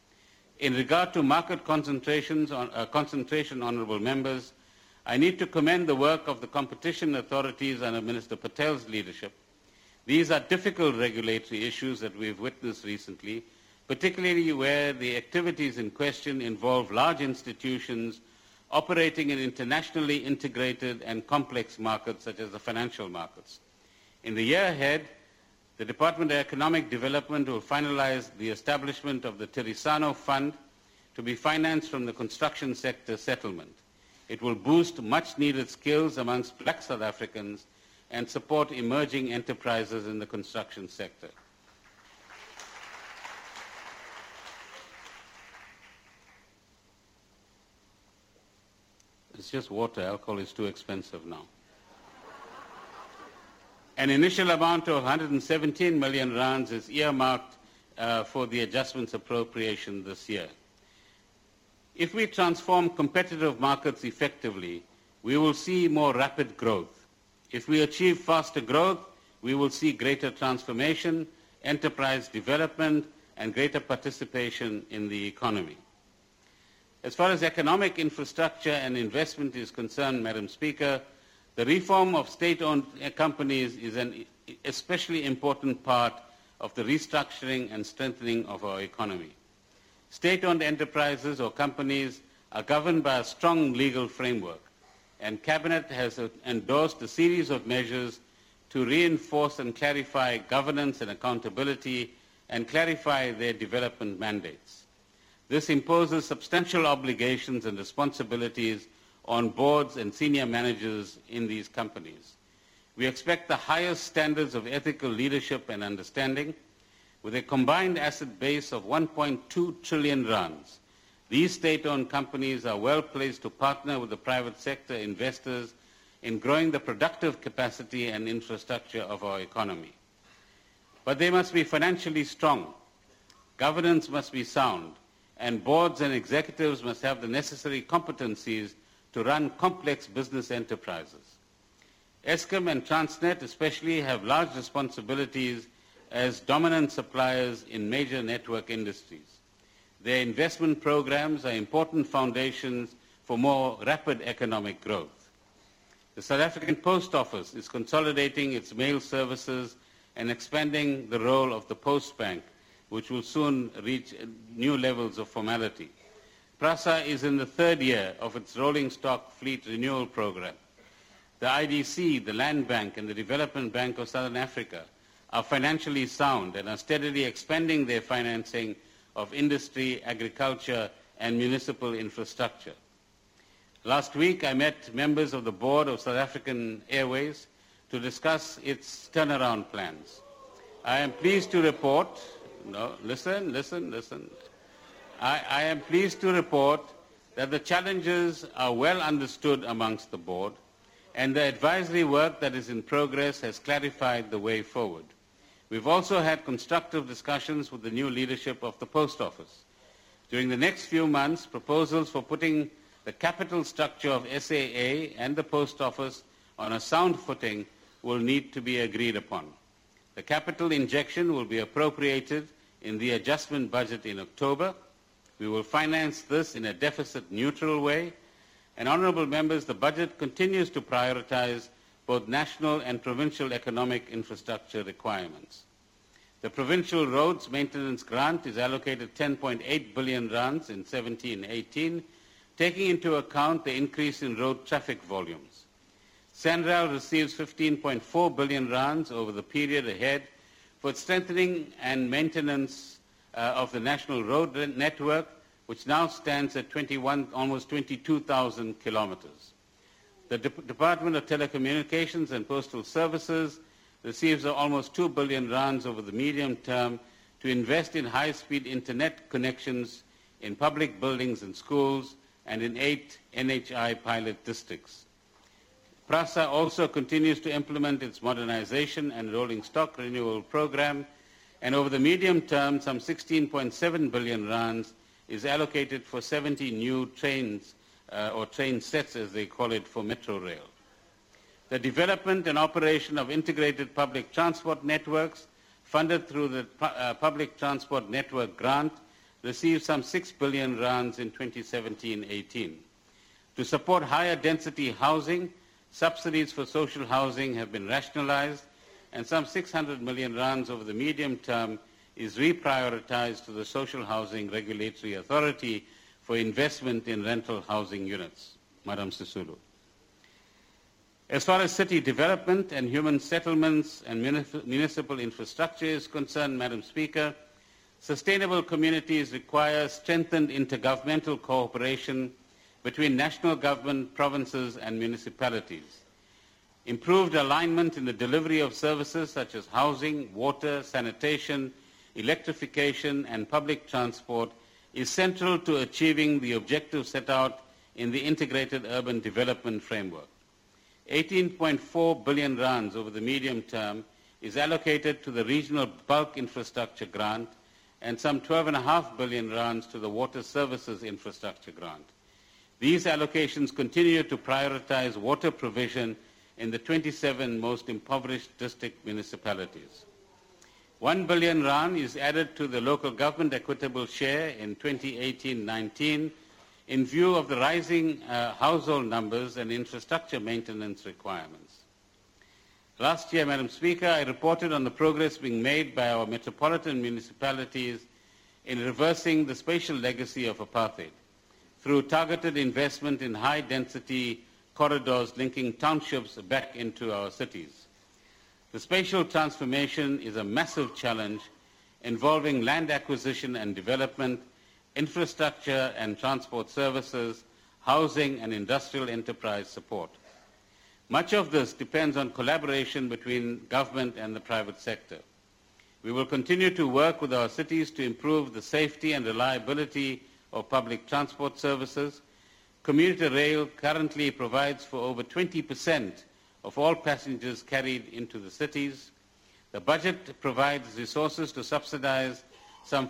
In regard to market concentration, honourable members, I need to commend the work of the competition authorities under Minister Patel's leadership. These are difficult regulatory issues that we've witnessed recently, particularly where the activities in question involve large institutions operating in internationally integrated and complex markets such as the financial markets. In the year ahead, the Department of Economic Development will finalize the establishment of the Tirisano Fund to be financed from the construction sector settlement. It will boost much-needed skills amongst black South Africans and support emerging enterprises in the construction sector. It's just water. Alcohol is too expensive now. An initial amount of 117 million rands is earmarked for the adjustments appropriation this year. If we transform competitive markets effectively, we will see more rapid growth. If we achieve faster growth, we will see greater transformation, enterprise development, and greater participation in the economy. As far as economic infrastructure and investment is concerned, Madam Speaker, the reform of state-owned companies is an especially important part of the restructuring and strengthening of our economy. State-owned enterprises or companies are governed by a strong legal framework, and Cabinet has endorsed a series of measures to reinforce and clarify governance and accountability and clarify their development mandates. This imposes substantial obligations and responsibilities on boards and senior managers in these companies. We expect the highest standards of ethical leadership and understanding. With a combined asset base of 1.2 trillion rands, these state-owned companies are well placed to partner with the private sector investors in growing the productive capacity and infrastructure of our economy. But they must be financially strong, governance must be sound, and boards and executives must have the necessary competencies to run complex business enterprises. Eskom and Transnet especially have large responsibilities as dominant suppliers in major network industries. Their investment programs are important foundations for more rapid economic growth. The South African Post Office is consolidating its mail services and expanding the role of the Post Bank, which will soon reach new levels of formality. PRASA is in the third year of its rolling stock fleet renewal program. The IDC, the Land Bank, and the Development Bank of Southern Africa are financially sound and are steadily expanding their financing of industry, agriculture, and municipal infrastructure. Last week, I met members of the board of South African Airways to discuss its turnaround plans. I am pleased to report, I am pleased to report that the challenges are well understood amongst the board, and the advisory work that is in progress has clarified the way forward. We've also had constructive discussions with the new leadership of the Post Office. During the next few months, proposals for putting the capital structure of SAA and the Post Office on a sound footing will need to be agreed upon. The capital injection will be appropriated in the adjustment budget in October. We will finance this in a deficit-neutral way. And, honourable members, the budget continues to prioritize both national and provincial economic infrastructure requirements. The Provincial Roads Maintenance Grant is allocated 10.8 billion rands in 17-18, taking into account the increase in road traffic volumes. SANRAL receives 15.4 billion rands over the period ahead for strengthening and maintenance of the national road network, which now stands at almost 22,000 kilometers. The Department of Telecommunications and Postal Services receives almost 2 billion rands over the medium term to invest in high-speed internet connections in public buildings and schools and in 8 NHI pilot districts. PRASA also continues to implement its modernization and rolling stock renewal program, and over the medium term, some 16.7 billion rands is allocated for 70 new trains or train sets, as they call it, for Metro Rail. The development and operation of integrated public transport networks, funded through the Public Transport Network Grant, received some 6 billion rands in 2017-18. To support higher density housing, subsidies for social housing have been rationalized, and some 600 million rands over the medium term is reprioritized to the Social Housing Regulatory Authority for investment in rental housing units. Madam Sisulu. As far as city development and human settlements and municipal infrastructure is concerned, Madam Speaker, sustainable communities require strengthened intergovernmental cooperation between national government, provinces, and municipalities. Improved alignment in the delivery of services such as housing, water, sanitation, electrification, and public transport is central to achieving the objectives set out in the Integrated Urban Development Framework. 18.4 billion rands over the medium term is allocated to the Regional Bulk Infrastructure Grant, and some 12.5 billion rands to the Water Services Infrastructure Grant. These allocations continue to prioritize water provision in the 27 most impoverished district municipalities. 1 billion rand is added to the local government equitable share in 2018-19 in view of the rising household numbers and infrastructure maintenance requirements. Last year, Madam Speaker, I reported on the progress being made by our metropolitan municipalities in reversing the spatial legacy of apartheid through targeted investment in high-density corridors linking townships back into our cities. The spatial transformation is a massive challenge involving land acquisition and development, infrastructure and transport services, housing and industrial enterprise support. Much of this depends on collaboration between government and the private sector. We will continue to work with our cities to improve the safety and reliability of public transport services. Commuter rail currently provides for over 20% of all passengers carried into the cities. The budget provides resources to subsidize some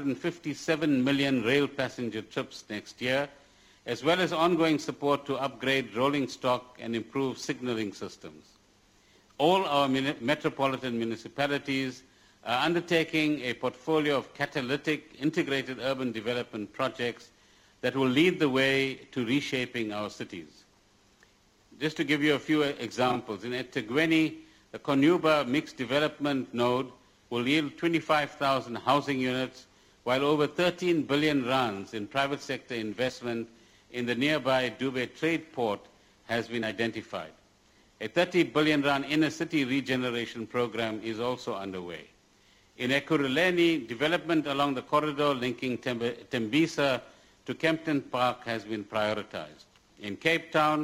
457 million rail passenger trips next year, as well as ongoing support to upgrade rolling stock and improve signaling systems. All our metropolitan municipalities are undertaking a portfolio of catalytic integrated urban development projects that will lead the way to reshaping our cities. Just to give you a few examples, in eThekwini, the Konuba mixed development node will yield 25,000 housing units, while over 13 billion rands in private sector investment in the nearby Dube trade port has been identified. A 30 billion rand inner city regeneration program is also underway. In Ekurhuleni, development along the corridor linking Tembisa to Kempton Park has been prioritized. In Cape Town,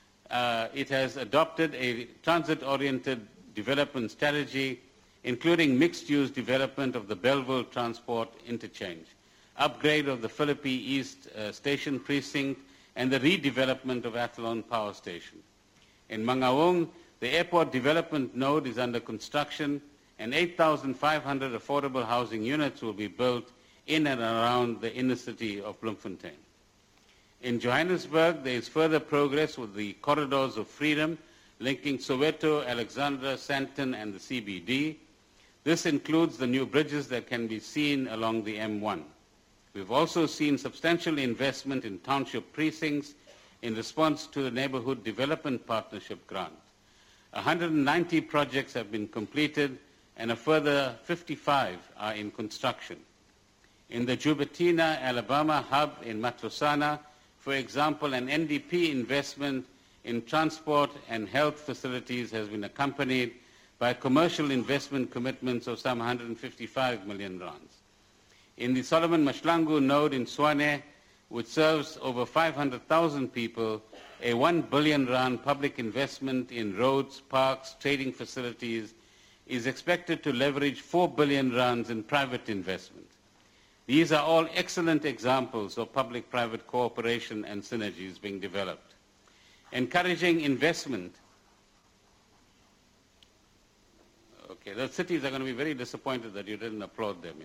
it has adopted a transit-oriented development strategy, including mixed-use development of the Belleville Transport Interchange, upgrade of the Philippi East Station Precinct, and the redevelopment of Athlone Power Station. In Mangaung, the airport development node is under construction, and 8,500 affordable housing units will be built in and around the inner city of Bloemfontein. In Johannesburg, there is further progress with the corridors of freedom linking Soweto, Alexandra, Sandton, and the CBD. This includes the new bridges that can be seen along the M1. We've also seen substantial investment in township precincts in response to the Neighborhood Development Partnership Grant. 190 projects have been completed, and a further 55 are in construction. In the Jubatina, Alabama hub in Matlosana, for example, an NDP investment in transport and health facilities has been accompanied by commercial investment commitments of some 155 million rands. In the Solomon Mashlangu node in Swane, which serves over 500,000 people, a 1 billion rand public investment in roads, parks, trading facilities is expected to leverage 4 billion rands in private investment. These are all excellent examples of public-private cooperation and synergies being developed. Encouraging investment. Okay, the cities are going to be very disappointed that you didn't applaud them,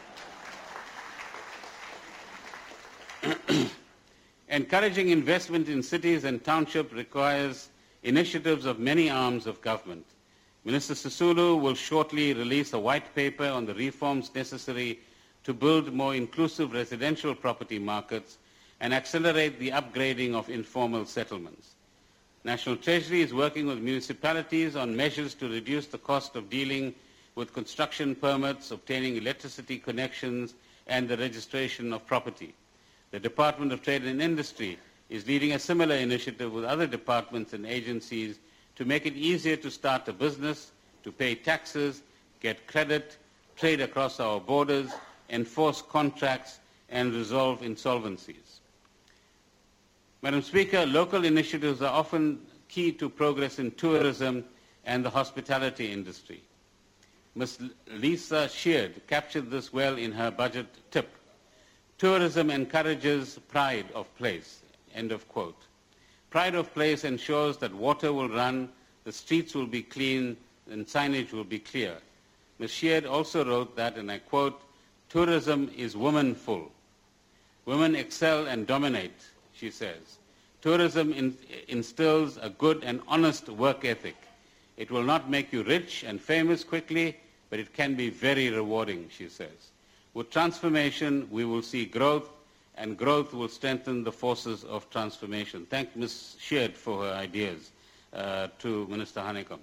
Encouraging investment in cities and townships requires initiatives of many arms of government. Minister Sisulu will shortly release a white paper on the reforms necessary to build more inclusive residential property markets and accelerate the upgrading of informal settlements. National Treasury is working with municipalities on measures to reduce the cost of dealing with construction permits, obtaining electricity connections, and the registration of property. The Department of Trade and Industry is leading a similar initiative with other departments and agencies to make it easier to start a business, to pay taxes, get credit, trade across our borders, enforce contracts, and resolve insolvencies. Madam Speaker, local initiatives are often key to progress in tourism and the hospitality industry. Ms. Lisa Sheard captured this well in her budget tip. Tourism encourages pride of place, end of quote. Pride of place ensures that water will run, the streets will be clean, and signage will be clear. Ms. Sheard also wrote that, and I quote, Tourism is woman-full. Women excel and dominate, she says. Tourism instills a good and honest work ethic. It will not make you rich and famous quickly, but it can be very rewarding, she says. With transformation, we will see growth, and growth will strengthen the forces of transformation. Thank Ms. Sheard for her ideas to Minister Hanekom.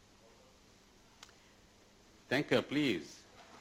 Thank her, please.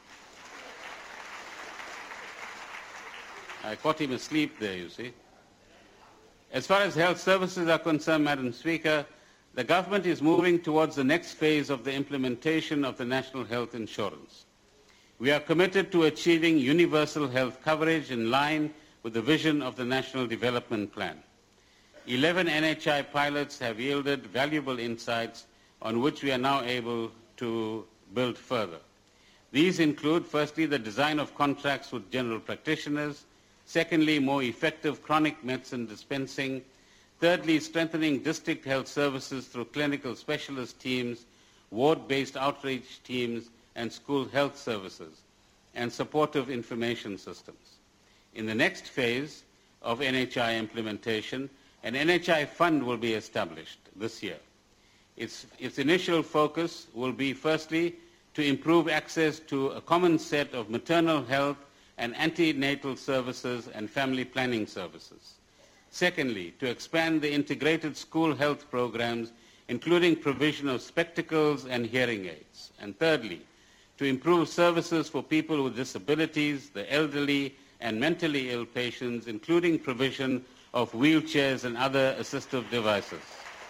I caught him asleep there, you see. As far as health services are concerned, Madam Speaker, the government is moving towards the next phase of the implementation of the National Health Insurance. We are committed to achieving universal health coverage in line with the vision of the National Development Plan. 11 NHI pilots have yielded valuable insights on which we are now able to build further. These include, firstly, the design of contracts with general practitioners, secondly, more effective chronic medicine dispensing, thirdly, strengthening district health services through clinical specialist teams, ward-based outreach teams, and school health services, and supportive information systems. In the next phase of NHI implementation, an NHI fund will be established this year. Its initial focus will be, firstly, to improve access to a common set of maternal health and antenatal services and family planning services. Secondly, to expand the integrated school health programs, including provision of spectacles and hearing aids. And thirdly, to improve services for people with disabilities, the elderly, and mentally ill patients, including provision of wheelchairs and other assistive devices.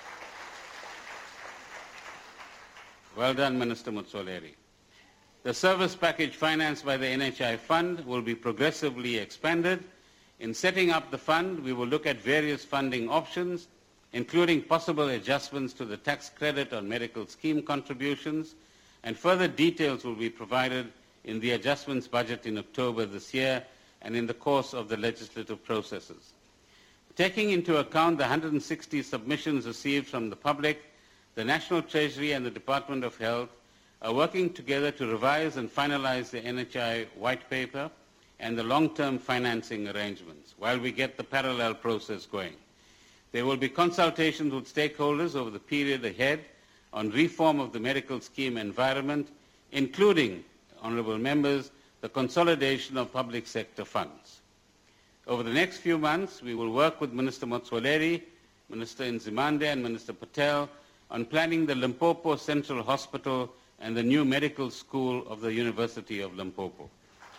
Well done, Minister Motsoaledi. The service package financed by the NHI Fund will be progressively expanded. In setting up the fund, we will look at various funding options, including possible adjustments to the tax credit on medical scheme contributions, and further details will be provided in the adjustments budget in October this year and in the course of the legislative processes. Taking into account the 160 submissions received from the public, the National Treasury and the Department of Health are working together to revise and finalize the NHI white paper and the long-term financing arrangements while we get the parallel process going. There will be consultations with stakeholders over the period ahead on reform of the medical scheme environment, including, honourable members, the consolidation of public sector funds. Over the next few months, we will work with Minister Motsoaledi, Minister Nzimande and Minister Patel on planning the Limpopo Central Hospital and the new medical school of the University of Limpopo.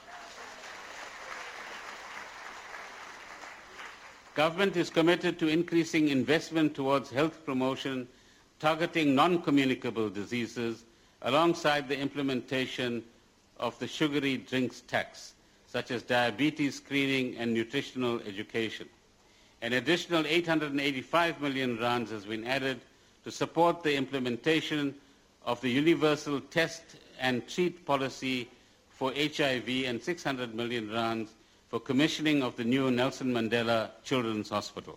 Government is committed to increasing investment towards health promotion, targeting non-communicable diseases, alongside the implementation of the sugary drinks tax, such as diabetes screening and nutritional education. An additional 885 million rands has been added to support the implementation of the universal test and treat policy for HIV and 600 million rands for commissioning of the new Nelson Mandela Children's Hospital.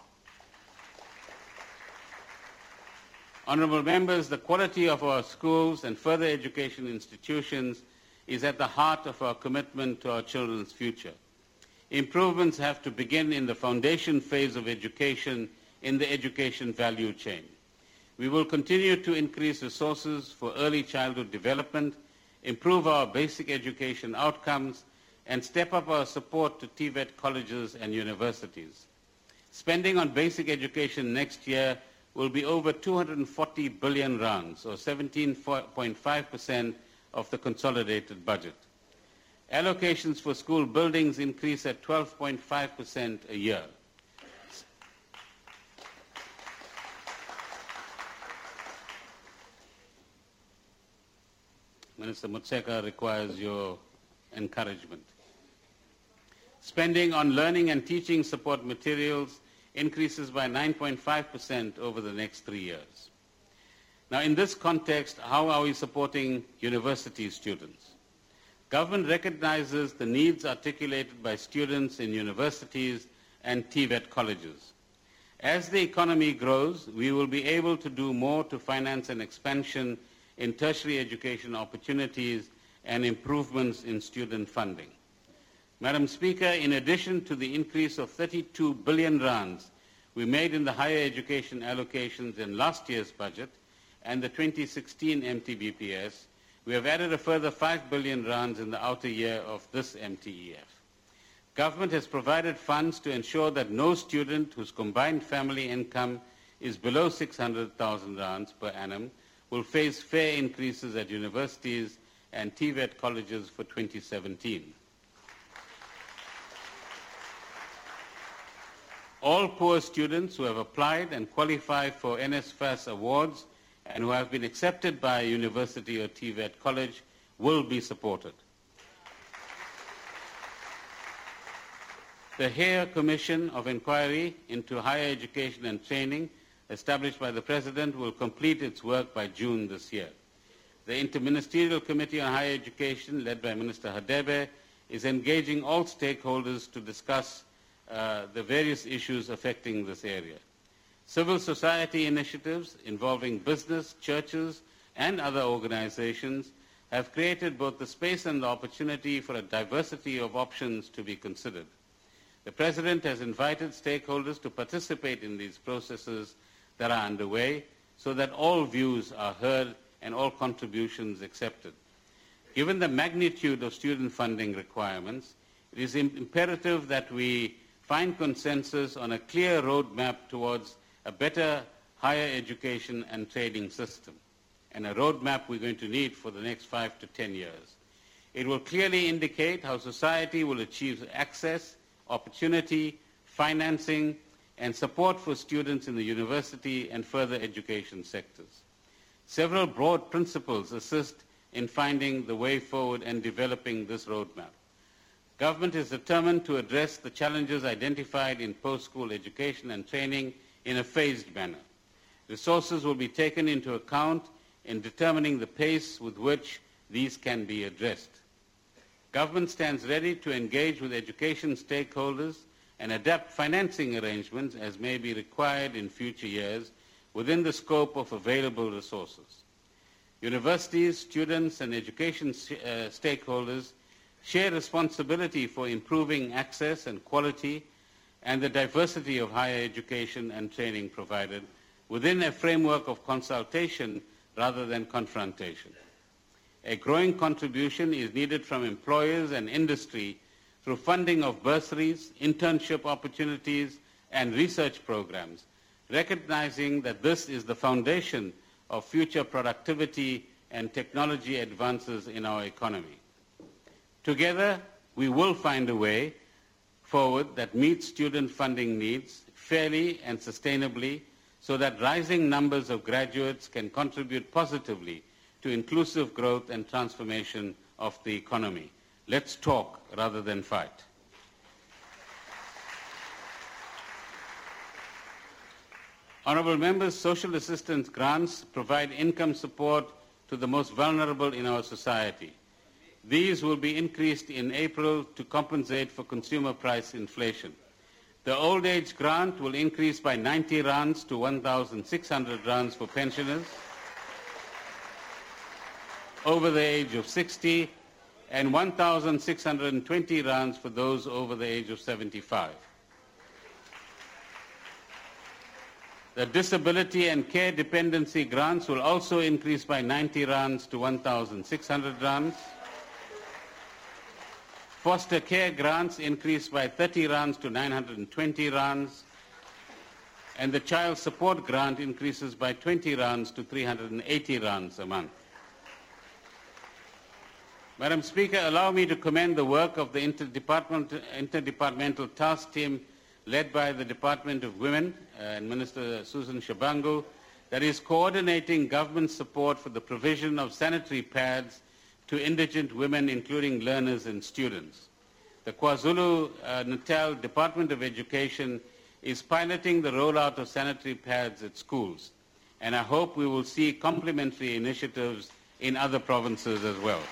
Honourable members, the quality of our schools and further education institutions is at the heart of our commitment to our children's future. Improvements have to begin in the foundation phase of education in the education value chain. We will continue to increase resources for early childhood development, improve our basic education outcomes, and step up our support to TVET colleges and universities. Spending on basic education next year will be over 240 billion rands, or 17.5% of the consolidated budget. Allocations for school buildings increase at 12.5% a year. Minister Mutseka requires your encouragement. Spending on learning and teaching support materials increases by 9.5% over the next 3 years. Now, in this context, how are we supporting university students? Government recognizes the needs articulated by students in universities and TVET colleges. As the economy grows, we will be able to do more to finance an expansion in tertiary education opportunities and improvements in student funding. Madam Speaker, in addition to the increase of 32 billion rands we made in the higher education allocations in last year's budget and the 2016 MTBPS, we have added a further 5 billion rands in the outer year of this MTEF. Government has provided funds to ensure that no student whose combined family income is below 600,000 rands per annum will face fare increases at universities and TVET colleges for 2017. All poor students who have applied and qualified for NSFAS awards and who have been accepted by a university or TVET college will be supported. The Hare Commission of Inquiry into Higher Education and Training, established by the President, will complete its work by June this year. The Interministerial Committee on Higher Education, led by Minister Hadebe, is engaging all stakeholders to discuss the various issues affecting this area. Civil society initiatives involving business, churches, and other organizations have created both the space and the opportunity for a diversity of options to be considered. The President has invited stakeholders to participate in these processes that are underway so that all views are heard and all contributions accepted. Given the magnitude of student funding requirements, it is imperative that we find consensus on a clear roadmap towards a better higher education and training system, and a roadmap we're going to need for the next 5 to 10 years. It will clearly indicate how society will achieve access, opportunity, financing, and support for students in the university and further education sectors. Several broad principles assist in finding the way forward and developing this roadmap. Government is determined to address the challenges identified in post-school education and training in a phased manner. Resources will be taken into account in determining the pace with which these can be addressed. Government stands ready to engage with education stakeholders and adapt financing arrangements as may be required in future years within the scope of available resources. Universities, students, and education stakeholders share responsibility for improving access and quality and the diversity of higher education and training provided within a framework of consultation rather than confrontation. A growing contribution is needed from employers and industry through funding of bursaries, internship opportunities, and research programs, recognizing that this is the foundation of future productivity and technology advances in our economy. Together, we will find a way forward that meets student funding needs fairly and sustainably so that rising numbers of graduates can contribute positively to inclusive growth and transformation of the economy. Let's talk rather than fight. Honourable members, social assistance grants provide income support to the most vulnerable in our society. These will be increased in April to compensate for consumer price inflation. The old age grant will increase by 90 rands to 1,600 rands for pensioners over the age of 60 and 1,620 rands for those over the age of 75. The disability and care dependency grants will also increase by 90 rands to 1,600 rands. Foster care grants increased by 30 rands to 920 rands. And the child support grant increases by 20 rands to 380 rands a month. Madam Speaker, allow me to commend the work of the interdepartmental task team led by the Department of Women and Minister Susan Shabangu that is coordinating government support for the provision of sanitary pads to indigent women, including learners and students. The KwaZulu-Natal Department of Education is piloting the rollout of sanitary pads at schools, and I hope we will see complementary initiatives in other provinces as well.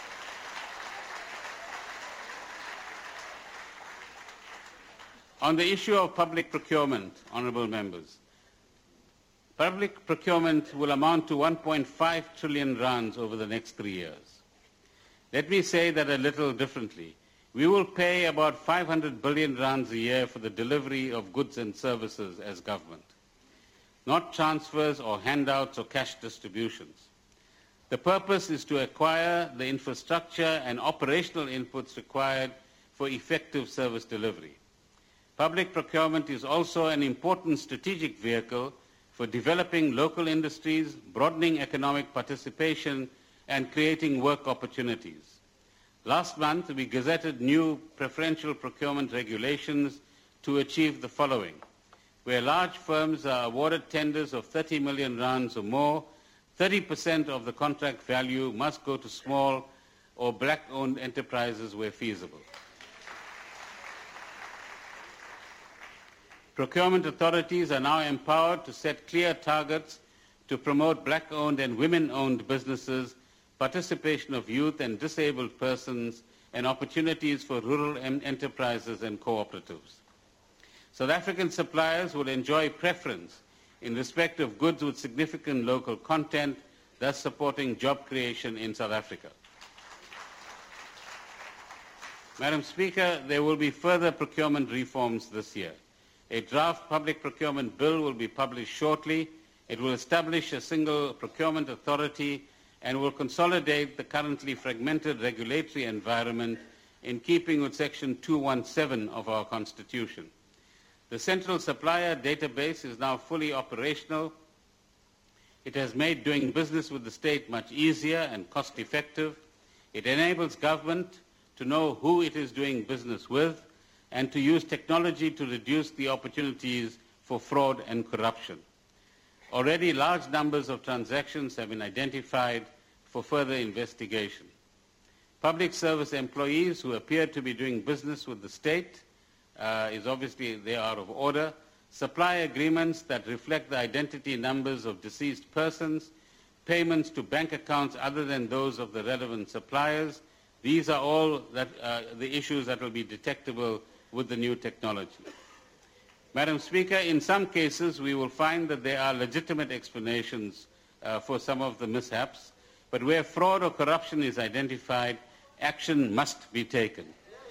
On the issue of public procurement, honourable members, public procurement will amount to 1.5 trillion rands over the next 3 years. Let me say that a little differently. We will pay about 500 billion rands a year for the delivery of goods and services as government, not transfers or handouts or cash distributions. The purpose is to acquire the infrastructure and operational inputs required for effective service delivery. Public procurement is also an important strategic vehicle for developing local industries, broadening economic participation, and creating work opportunities. Last month, we gazetted new preferential procurement regulations to achieve the following. Where large firms are awarded tenders of 30 million rands or more, 30% of the contract value must go to small or black-owned enterprises where feasible. Procurement authorities are now empowered to set clear targets to promote black-owned and women-owned businesses, participation of youth and disabled persons, and opportunities for rural enterprises and cooperatives. South African suppliers will enjoy preference in respect of goods with significant local content, thus supporting job creation in South Africa. Madam Speaker, there will be further procurement reforms this year. A draft public procurement bill will be published shortly. It will establish a single procurement authority and will consolidate the currently fragmented regulatory environment in keeping with Section 217 of our Constitution. The central supplier database is now fully operational. It has made doing business with the state much easier and cost-effective. It enables government to know who it is doing business with and to use technology to reduce the opportunities for fraud and corruption. Already large numbers of transactions have been identified for further investigation. Public service employees who appear to be doing business with the state is obviously they are out of order. Supply agreements that reflect the identity numbers of deceased persons, payments to bank accounts other than those of the relevant suppliers. These are all the issues that will be detectable with the new technology. Madam Speaker, in some cases we will find that there are legitimate explanations for some of the mishaps, but where fraud or corruption is identified, action must be taken.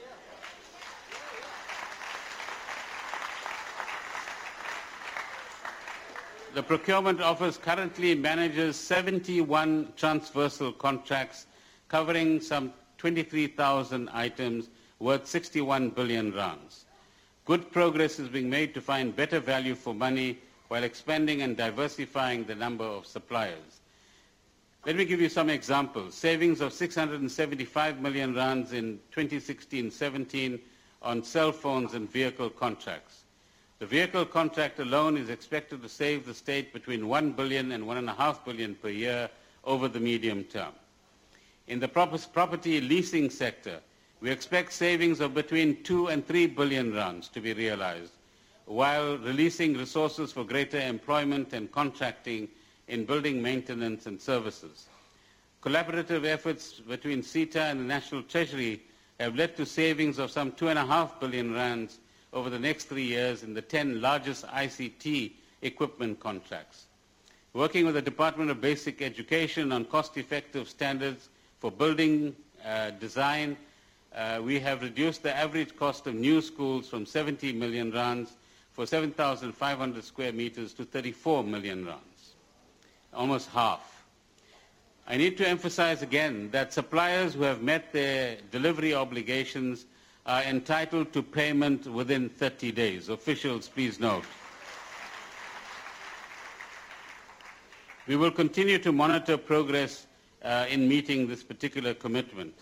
The Procurement Office currently manages 71 transversal contracts covering some 23,000 items worth 61 billion rands. Good progress is being made to find better value for money while expanding and diversifying the number of suppliers. Let me give you some examples. Savings of 675 million rands in 2016-17 on cell phones and vehicle contracts. The vehicle contract alone is expected to save the state between 1 billion and 1.5 billion per year over the medium term. In the property leasing sector, we expect savings of between 2 and 3 billion rands to be realized, while releasing resources for greater employment and contracting in building maintenance and services. Collaborative efforts between CETA and the National Treasury have led to savings of some 2.5 billion rands over the next 3 years in the 10 largest ICT equipment contracts. Working with the Department of Basic Education on cost-effective standards for building design, we have reduced the average cost of new schools from 70 million rands for 7,500 square meters to 34 million rands, almost half. I need to emphasize again that suppliers who have met their delivery obligations are entitled to payment within 30 days. Officials, please note. We will continue to monitor progress in meeting this particular commitment.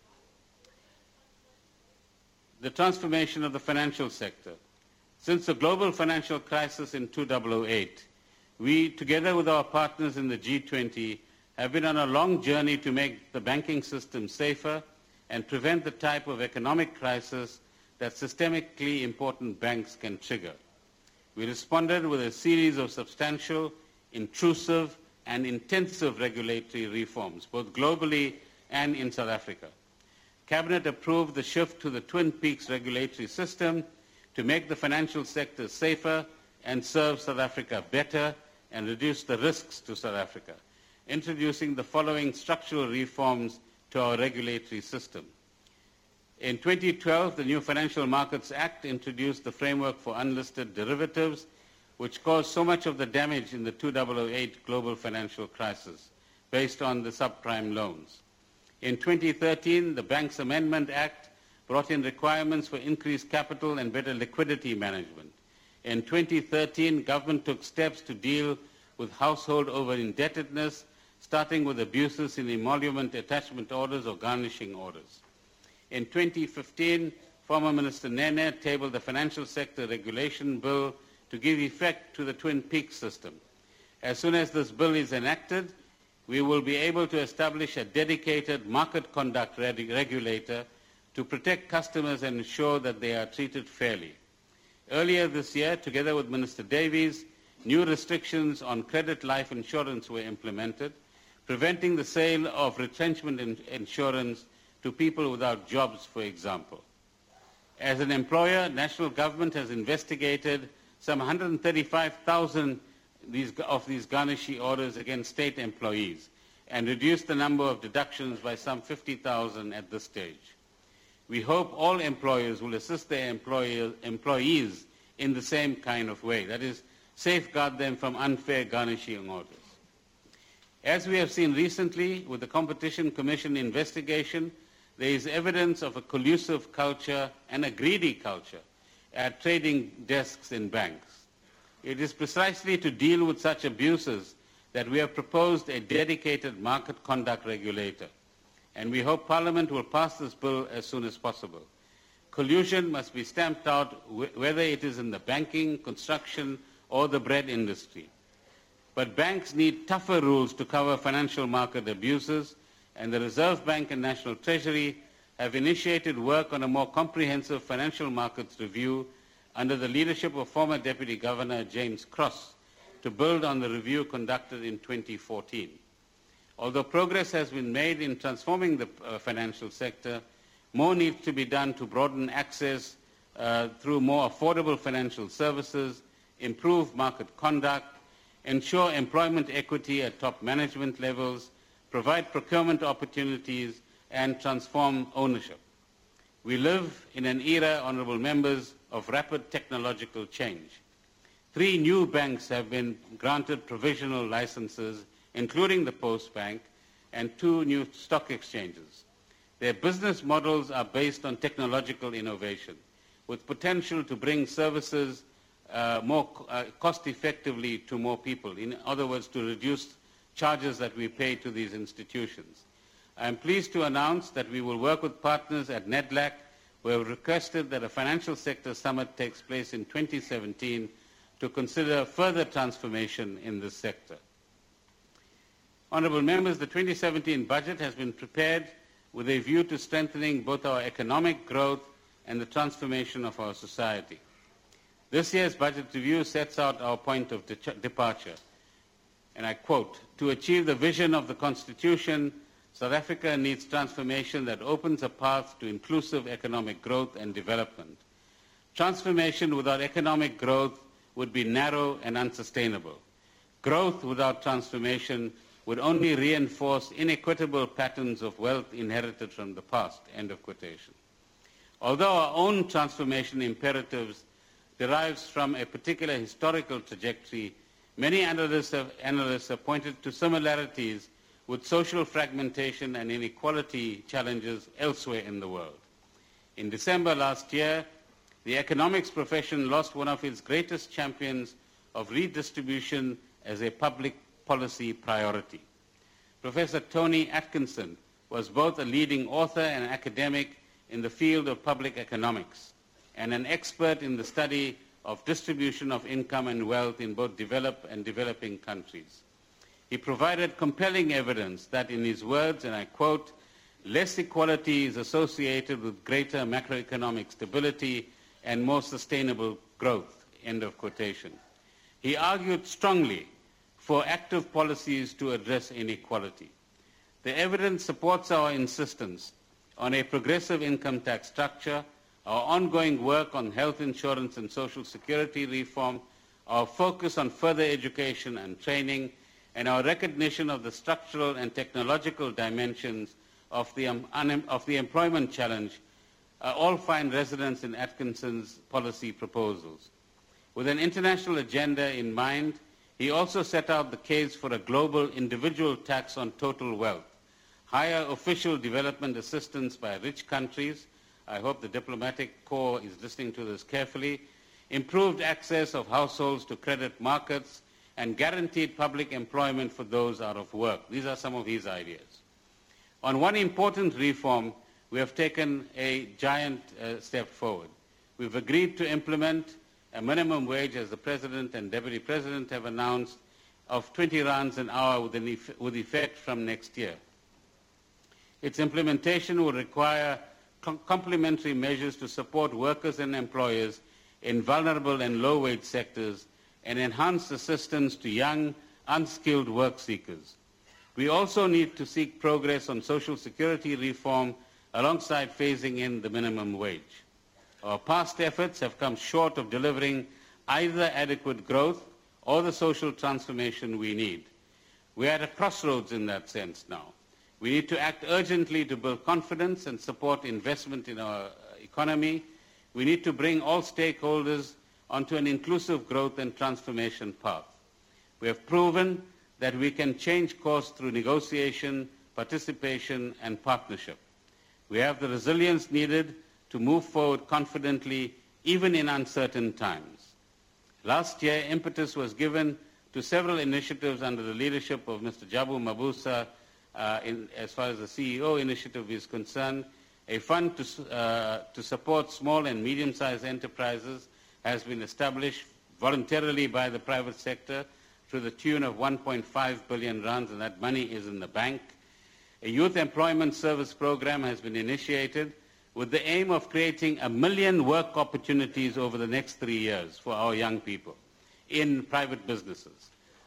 The transformation of the financial sector. Since the global financial crisis in 2008, we, together with our partners in the G20, have been on a long journey to make the banking system safer and prevent the type of economic crisis that systemically important banks can trigger. We responded with a series of substantial, intrusive, and intensive regulatory reforms, both globally and in South Africa. Cabinet approved the shift to the Twin Peaks regulatory system to make the financial sector safer and serve South Africa better and reduce the risks to South Africa, introducing the following structural reforms to our regulatory system. In 2012, the new Financial Markets Act introduced the framework for unlisted derivatives, which caused so much of the damage in the 2008 global financial crisis, based on the subprime loans. In 2013, the Banks Amendment Act brought in requirements for increased capital and better liquidity management. In 2013, government took steps to deal with household over-indebtedness, starting with abuses in emolument attachment orders or garnishing orders. In 2015, former Minister Nene tabled the Financial Sector Regulation Bill to give effect to the Twin Peaks system. As soon as this bill is enacted, we will be able to establish a dedicated market conduct regulator to protect customers and ensure that they are treated fairly. Earlier this year, together with Minister Davies, new restrictions on credit life insurance were implemented, preventing the sale of retrenchment insurance to people without jobs, for example. As an employer, national government has investigated some 135,000 of these garnishee orders against state employees and reduced the number of deductions by some 50,000 at this stage. We hope all employers will assist their employees in the same kind of way, that is, safeguard them from unfair garnishing orders. As we have seen recently with the Competition Commission investigation, there is evidence of a collusive culture and a greedy culture at trading desks in banks. It is precisely to deal with such abuses that we have proposed a dedicated market conduct regulator, and we hope Parliament will pass this bill as soon as possible. Collusion must be stamped out whether it is in the banking, construction, or the bread industry. But banks need tougher rules to cover financial market abuses, and the Reserve Bank and National Treasury have initiated work on a more comprehensive financial markets review under the leadership of former Deputy Governor James Cross to build on the review conducted in 2014. Although progress has been made in transforming the financial sector, more needs to be done to broaden access through more affordable financial services, improve market conduct, ensure employment equity at top management levels, provide procurement opportunities, and transform ownership. We live in an era, honourable members, of rapid technological change. 3 new banks have been granted provisional licenses, including the Post Bank, and 2 new stock exchanges. Their business models are based on technological innovation, with potential to bring services more cost-effectively to more people. In other words, to reduce charges that we pay to these institutions. I am pleased to announce that we will work with partners at NEDLAC, who have requested that a financial sector summit takes place in 2017 to consider further transformation in this sector. Honourable members, the 2017 budget has been prepared with a view to strengthening both our economic growth and the transformation of our society. This year's budget review sets out our point of departure, and I quote, "To achieve the vision of the Constitution, South Africa needs transformation that opens a path to inclusive economic growth and development. Transformation without economic growth would be narrow and unsustainable. Growth without transformation would only reinforce inequitable patterns of wealth inherited from the past," end of quotation. Although our own transformation imperatives derives from a particular historical trajectory, many analysts have pointed to similarities with social fragmentation and inequality challenges elsewhere in the world. In December last year, the economics profession lost one of its greatest champions of redistribution as a public policy priority. Professor Tony Atkinson was both a leading author and academic in the field of public economics and an expert in the study of distribution of income and wealth in both developed and developing countries. He provided compelling evidence that, in his words, and I quote, "less equality is associated with greater macroeconomic stability and more sustainable growth," end of quotation. He argued strongly for active policies to address inequality. The evidence supports our insistence on a progressive income tax structure, our ongoing work on health insurance and social security reform, our focus on further education and training, and our recognition of the structural and technological dimensions of the employment challenge all find resonance in Atkinson's policy proposals. With an international agenda in mind, he also set out the case for a global individual tax on total wealth, higher official development assistance by rich countries. I hope the diplomatic corps is listening to this carefully, improved access of households to credit markets, and guaranteed public employment for those out of work. These are some of his ideas. On one important reform, we have taken a giant step forward. We've agreed to implement a minimum wage, as the President and Deputy President have announced, of 20 rands an hour with effect from next year. Its implementation will require complementary measures to support workers and employers in vulnerable and low-wage sectors and enhance assistance to young, unskilled work seekers. We also need to seek progress on social security reform alongside phasing in the minimum wage. Our past efforts have come short of delivering either adequate growth or the social transformation we need. We are at a crossroads in that sense now. We need to act urgently to build confidence and support investment in our economy. We need to bring all stakeholders onto an inclusive growth and transformation path. We have proven that we can change course through negotiation, participation, and partnership. We have the resilience needed to move forward confidently, even in uncertain times. Last year, impetus was given to several initiatives under the leadership of Mr. Jabu Mabuza, as far as the CEO initiative is concerned. A fund to support small and medium-sized enterprises has been established voluntarily by the private sector to the tune of 1.5 billion rands, and that money is in the bank. A youth employment service program has been initiated with the aim of creating 1 million work opportunities over the next 3 years for our young people in private businesses.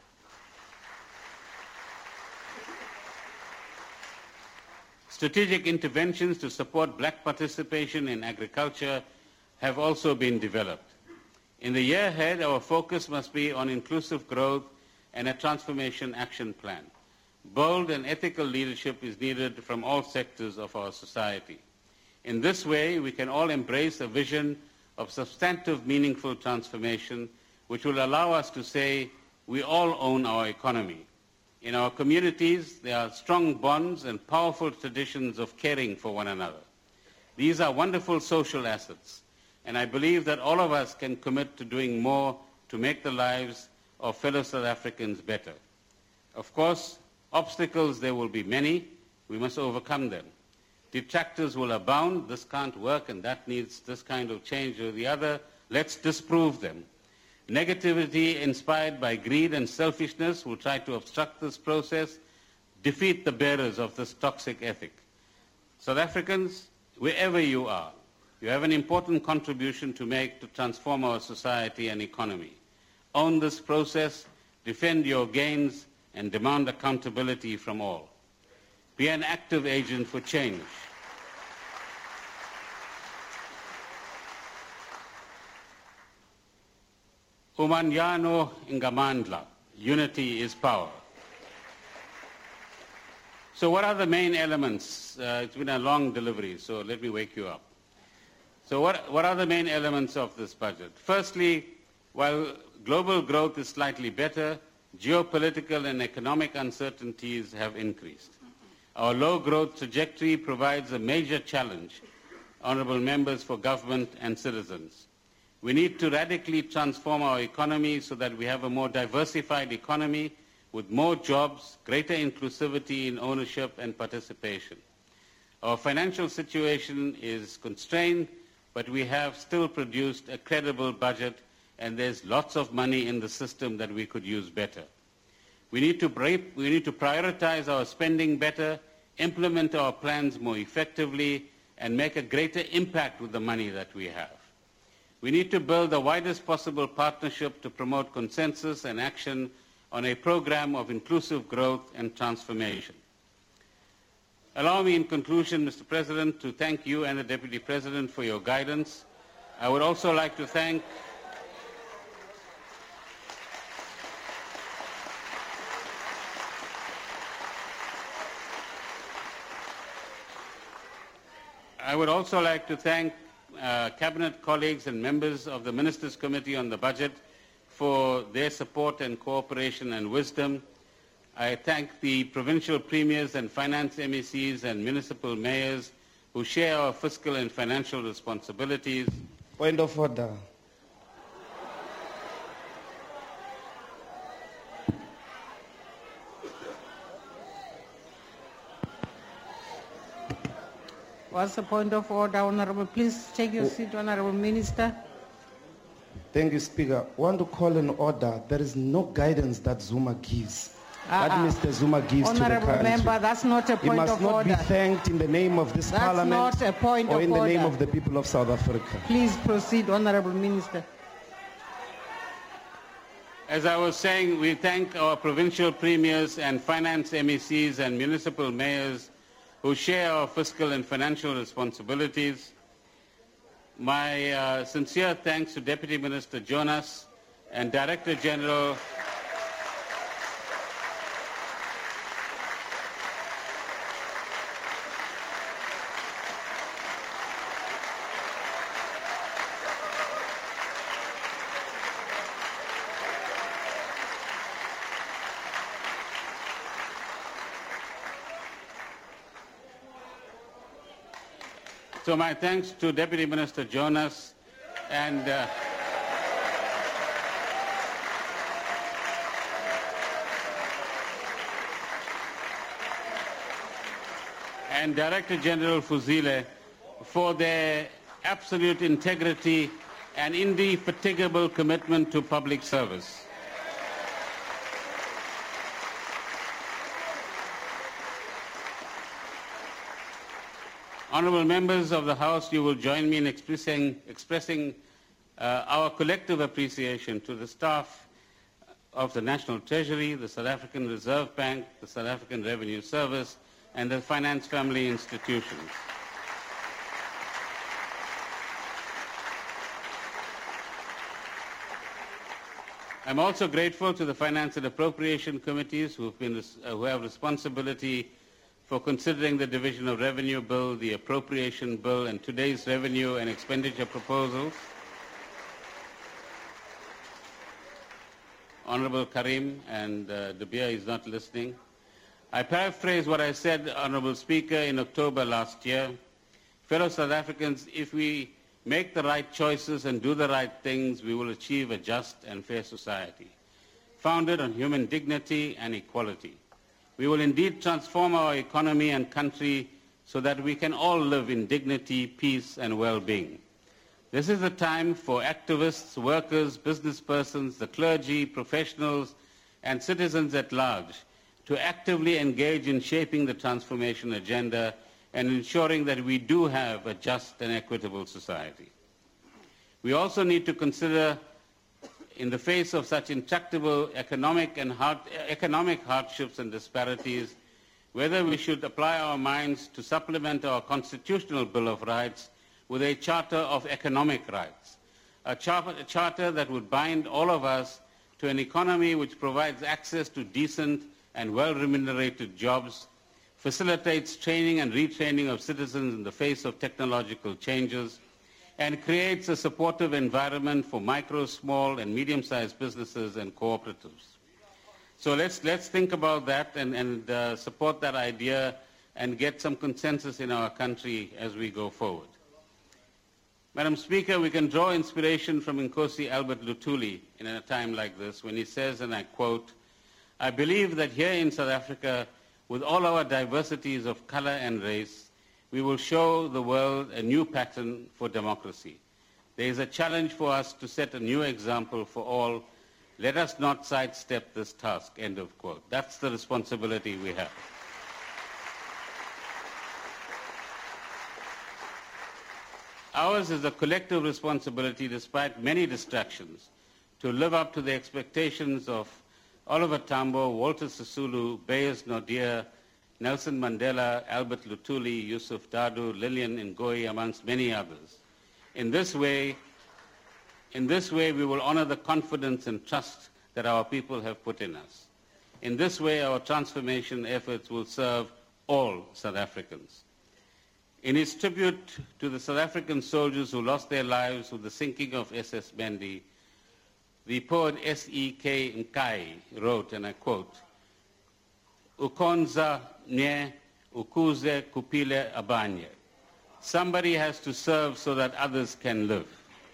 Strategic interventions to support black participation in agriculture have also been developed. In the year ahead, our focus must be on inclusive growth and a transformation action plan. Bold and ethical leadership is needed from all sectors of our society. In this way, we can all embrace a vision of substantive, meaningful transformation, which will allow us to say we all own our economy. In our communities, there are strong bonds and powerful traditions of caring for one another. These are wonderful social assets, and I believe that all of us can commit to doing more to make the lives of fellow South Africans better. Of course, obstacles there will be many. We must overcome them. Detractors will abound. This can't work and that needs this kind of change or the other. Let's disprove them. Negativity inspired by greed and selfishness will try to obstruct this process, defeat the bearers of this toxic ethic. South Africans, wherever you are, you have an important contribution to make to transform our society and economy. Own this process, defend your gains, and demand accountability from all. Be an active agent for change. Umanyano Ngamandla, unity is power. So what are the main elements? It's been a long delivery, so let me wake you up. So what are the main elements of this budget? Firstly, while global growth is slightly better, geopolitical and economic uncertainties have increased. Our low growth trajectory provides a major challenge, honourable members, for government and citizens. We need to radically transform our economy so that we have a more diversified economy with more jobs, greater inclusivity in ownership and participation. Our financial situation is constrained, but we have still produced a credible budget, and there's lots of money in the system that we could use better. We need to prioritize our spending better, implement our plans more effectively, and make a greater impact with the money that we have. We need to build the widest possible partnership to promote consensus and action on a program of inclusive growth and transformation. Allow me in conclusion, Mr. President, to thank you and the Deputy President for your guidance. I would also like to thank I would also like to thank Cabinet colleagues and members of the Ministers' Committee on the Budget for their support and cooperation and wisdom. I thank the provincial premiers and finance MECs and municipal mayors who share our fiscal and financial responsibilities. Point of order. What's the point of order, Honorable? Please take your seat, Honorable Minister. Thank you, Speaker. I want to call an order. There is no guidance that Zuma gives. That Mr. Zuma gives to the country. Honorable Member, that's not a point of order. He must not be thanked in the name of this Parliament That's not a point or of in the order. name of the people of South Africa. Please proceed, Honorable Minister. As I was saying, we thank our provincial premiers and finance MECs and municipal mayors who share our fiscal and financial responsibilities. My sincere thanks to Deputy Minister Jonas and Director General So my thanks to Deputy Minister Jonas and Director General Fuzile for their absolute integrity and indefatigable commitment to public service. Honourable members of the House, you will join me in expressing our collective appreciation to the staff of the National Treasury, the South African Reserve Bank, the South African Revenue Service, and the finance family institutions. I'm also grateful to the Finance and Appropriation Committees who have responsibility for considering the Division of Revenue Bill, the Appropriation Bill, and today's revenue and expenditure proposals. Honourable Karim, and De Beer is not listening. I paraphrase what I said, Honourable Speaker, in October last year. Fellow South Africans, if we make the right choices and do the right things, we will achieve a just and fair society, founded on human dignity and equality. We will indeed transform our economy and country so that we can all live in dignity, peace, and well-being. This is a time for activists, workers, business persons, the clergy, professionals, and citizens at large to actively engage in shaping the transformation agenda and ensuring that we do have a just and equitable society. We also need to consider, in the face of such intractable economic hardships and disparities, whether we should apply our minds to supplement our constitutional Bill of Rights with a Charter of Economic Rights, a charter that would bind all of us to an economy which provides access to decent and well-remunerated jobs, facilitates training and retraining of citizens in the face of technological changes, and creates a supportive environment for micro, small, and medium-sized businesses and cooperatives. So let's think about that and support that idea and get some consensus in our country as we go forward. Madam Speaker, we can draw inspiration from Nkosi Albert Luthuli in a time like this when he says, and I quote, "I believe that here in South Africa, with all our diversities of color and race, we will show the world a new pattern for democracy. There is a challenge for us to set a new example for all. Let us not sidestep this task," end of quote. That's the responsibility we have. Ours is a collective responsibility, despite many distractions, to live up to the expectations of Oliver Tambo, Walter Sisulu, Beyers Naudé, Nelson Mandela, Albert Luthuli, Yusuf Dadoo, Lillian Ngoyi, amongst many others. In this way, we will honor the confidence and trust that our people have put in us. In this way, our transformation efforts will serve all South Africans. In his tribute to the South African soldiers who lost their lives with the sinking of SS Mendi, the poet S.E.K. Mkai wrote, and I quote, "Ukonza nye ukuze kupile abanye." Somebody has to serve so that others can live.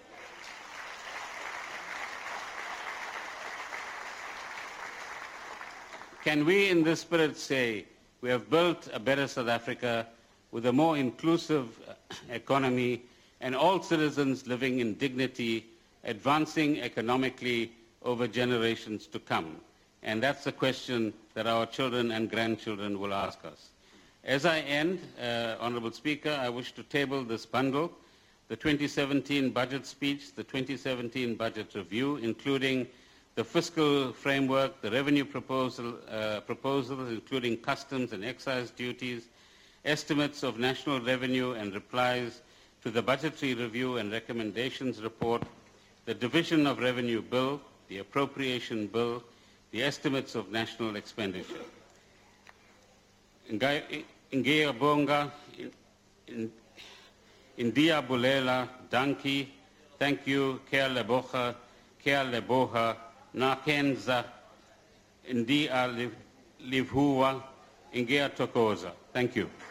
Can we in this spirit say we have built a better South Africa with a more inclusive economy and all citizens living in dignity, advancing economically over generations to come? And that's the question that our children and grandchildren will ask us. As I end, Honorable Speaker, I wish to table this bundle, the 2017 budget speech, the 2017 budget review, including the fiscal framework, the revenue proposals, including customs and excise duties, estimates of national revenue and replies to the budgetary review and recommendations report, the division of revenue bill, the appropriation bill, the estimates of national expenditure. Ingia Bonga, India Bulela, Danki, thank you, Kea Leboha, Kea Leboha, Nakenza, India Livhua, Ingia Tokoza. Thank you.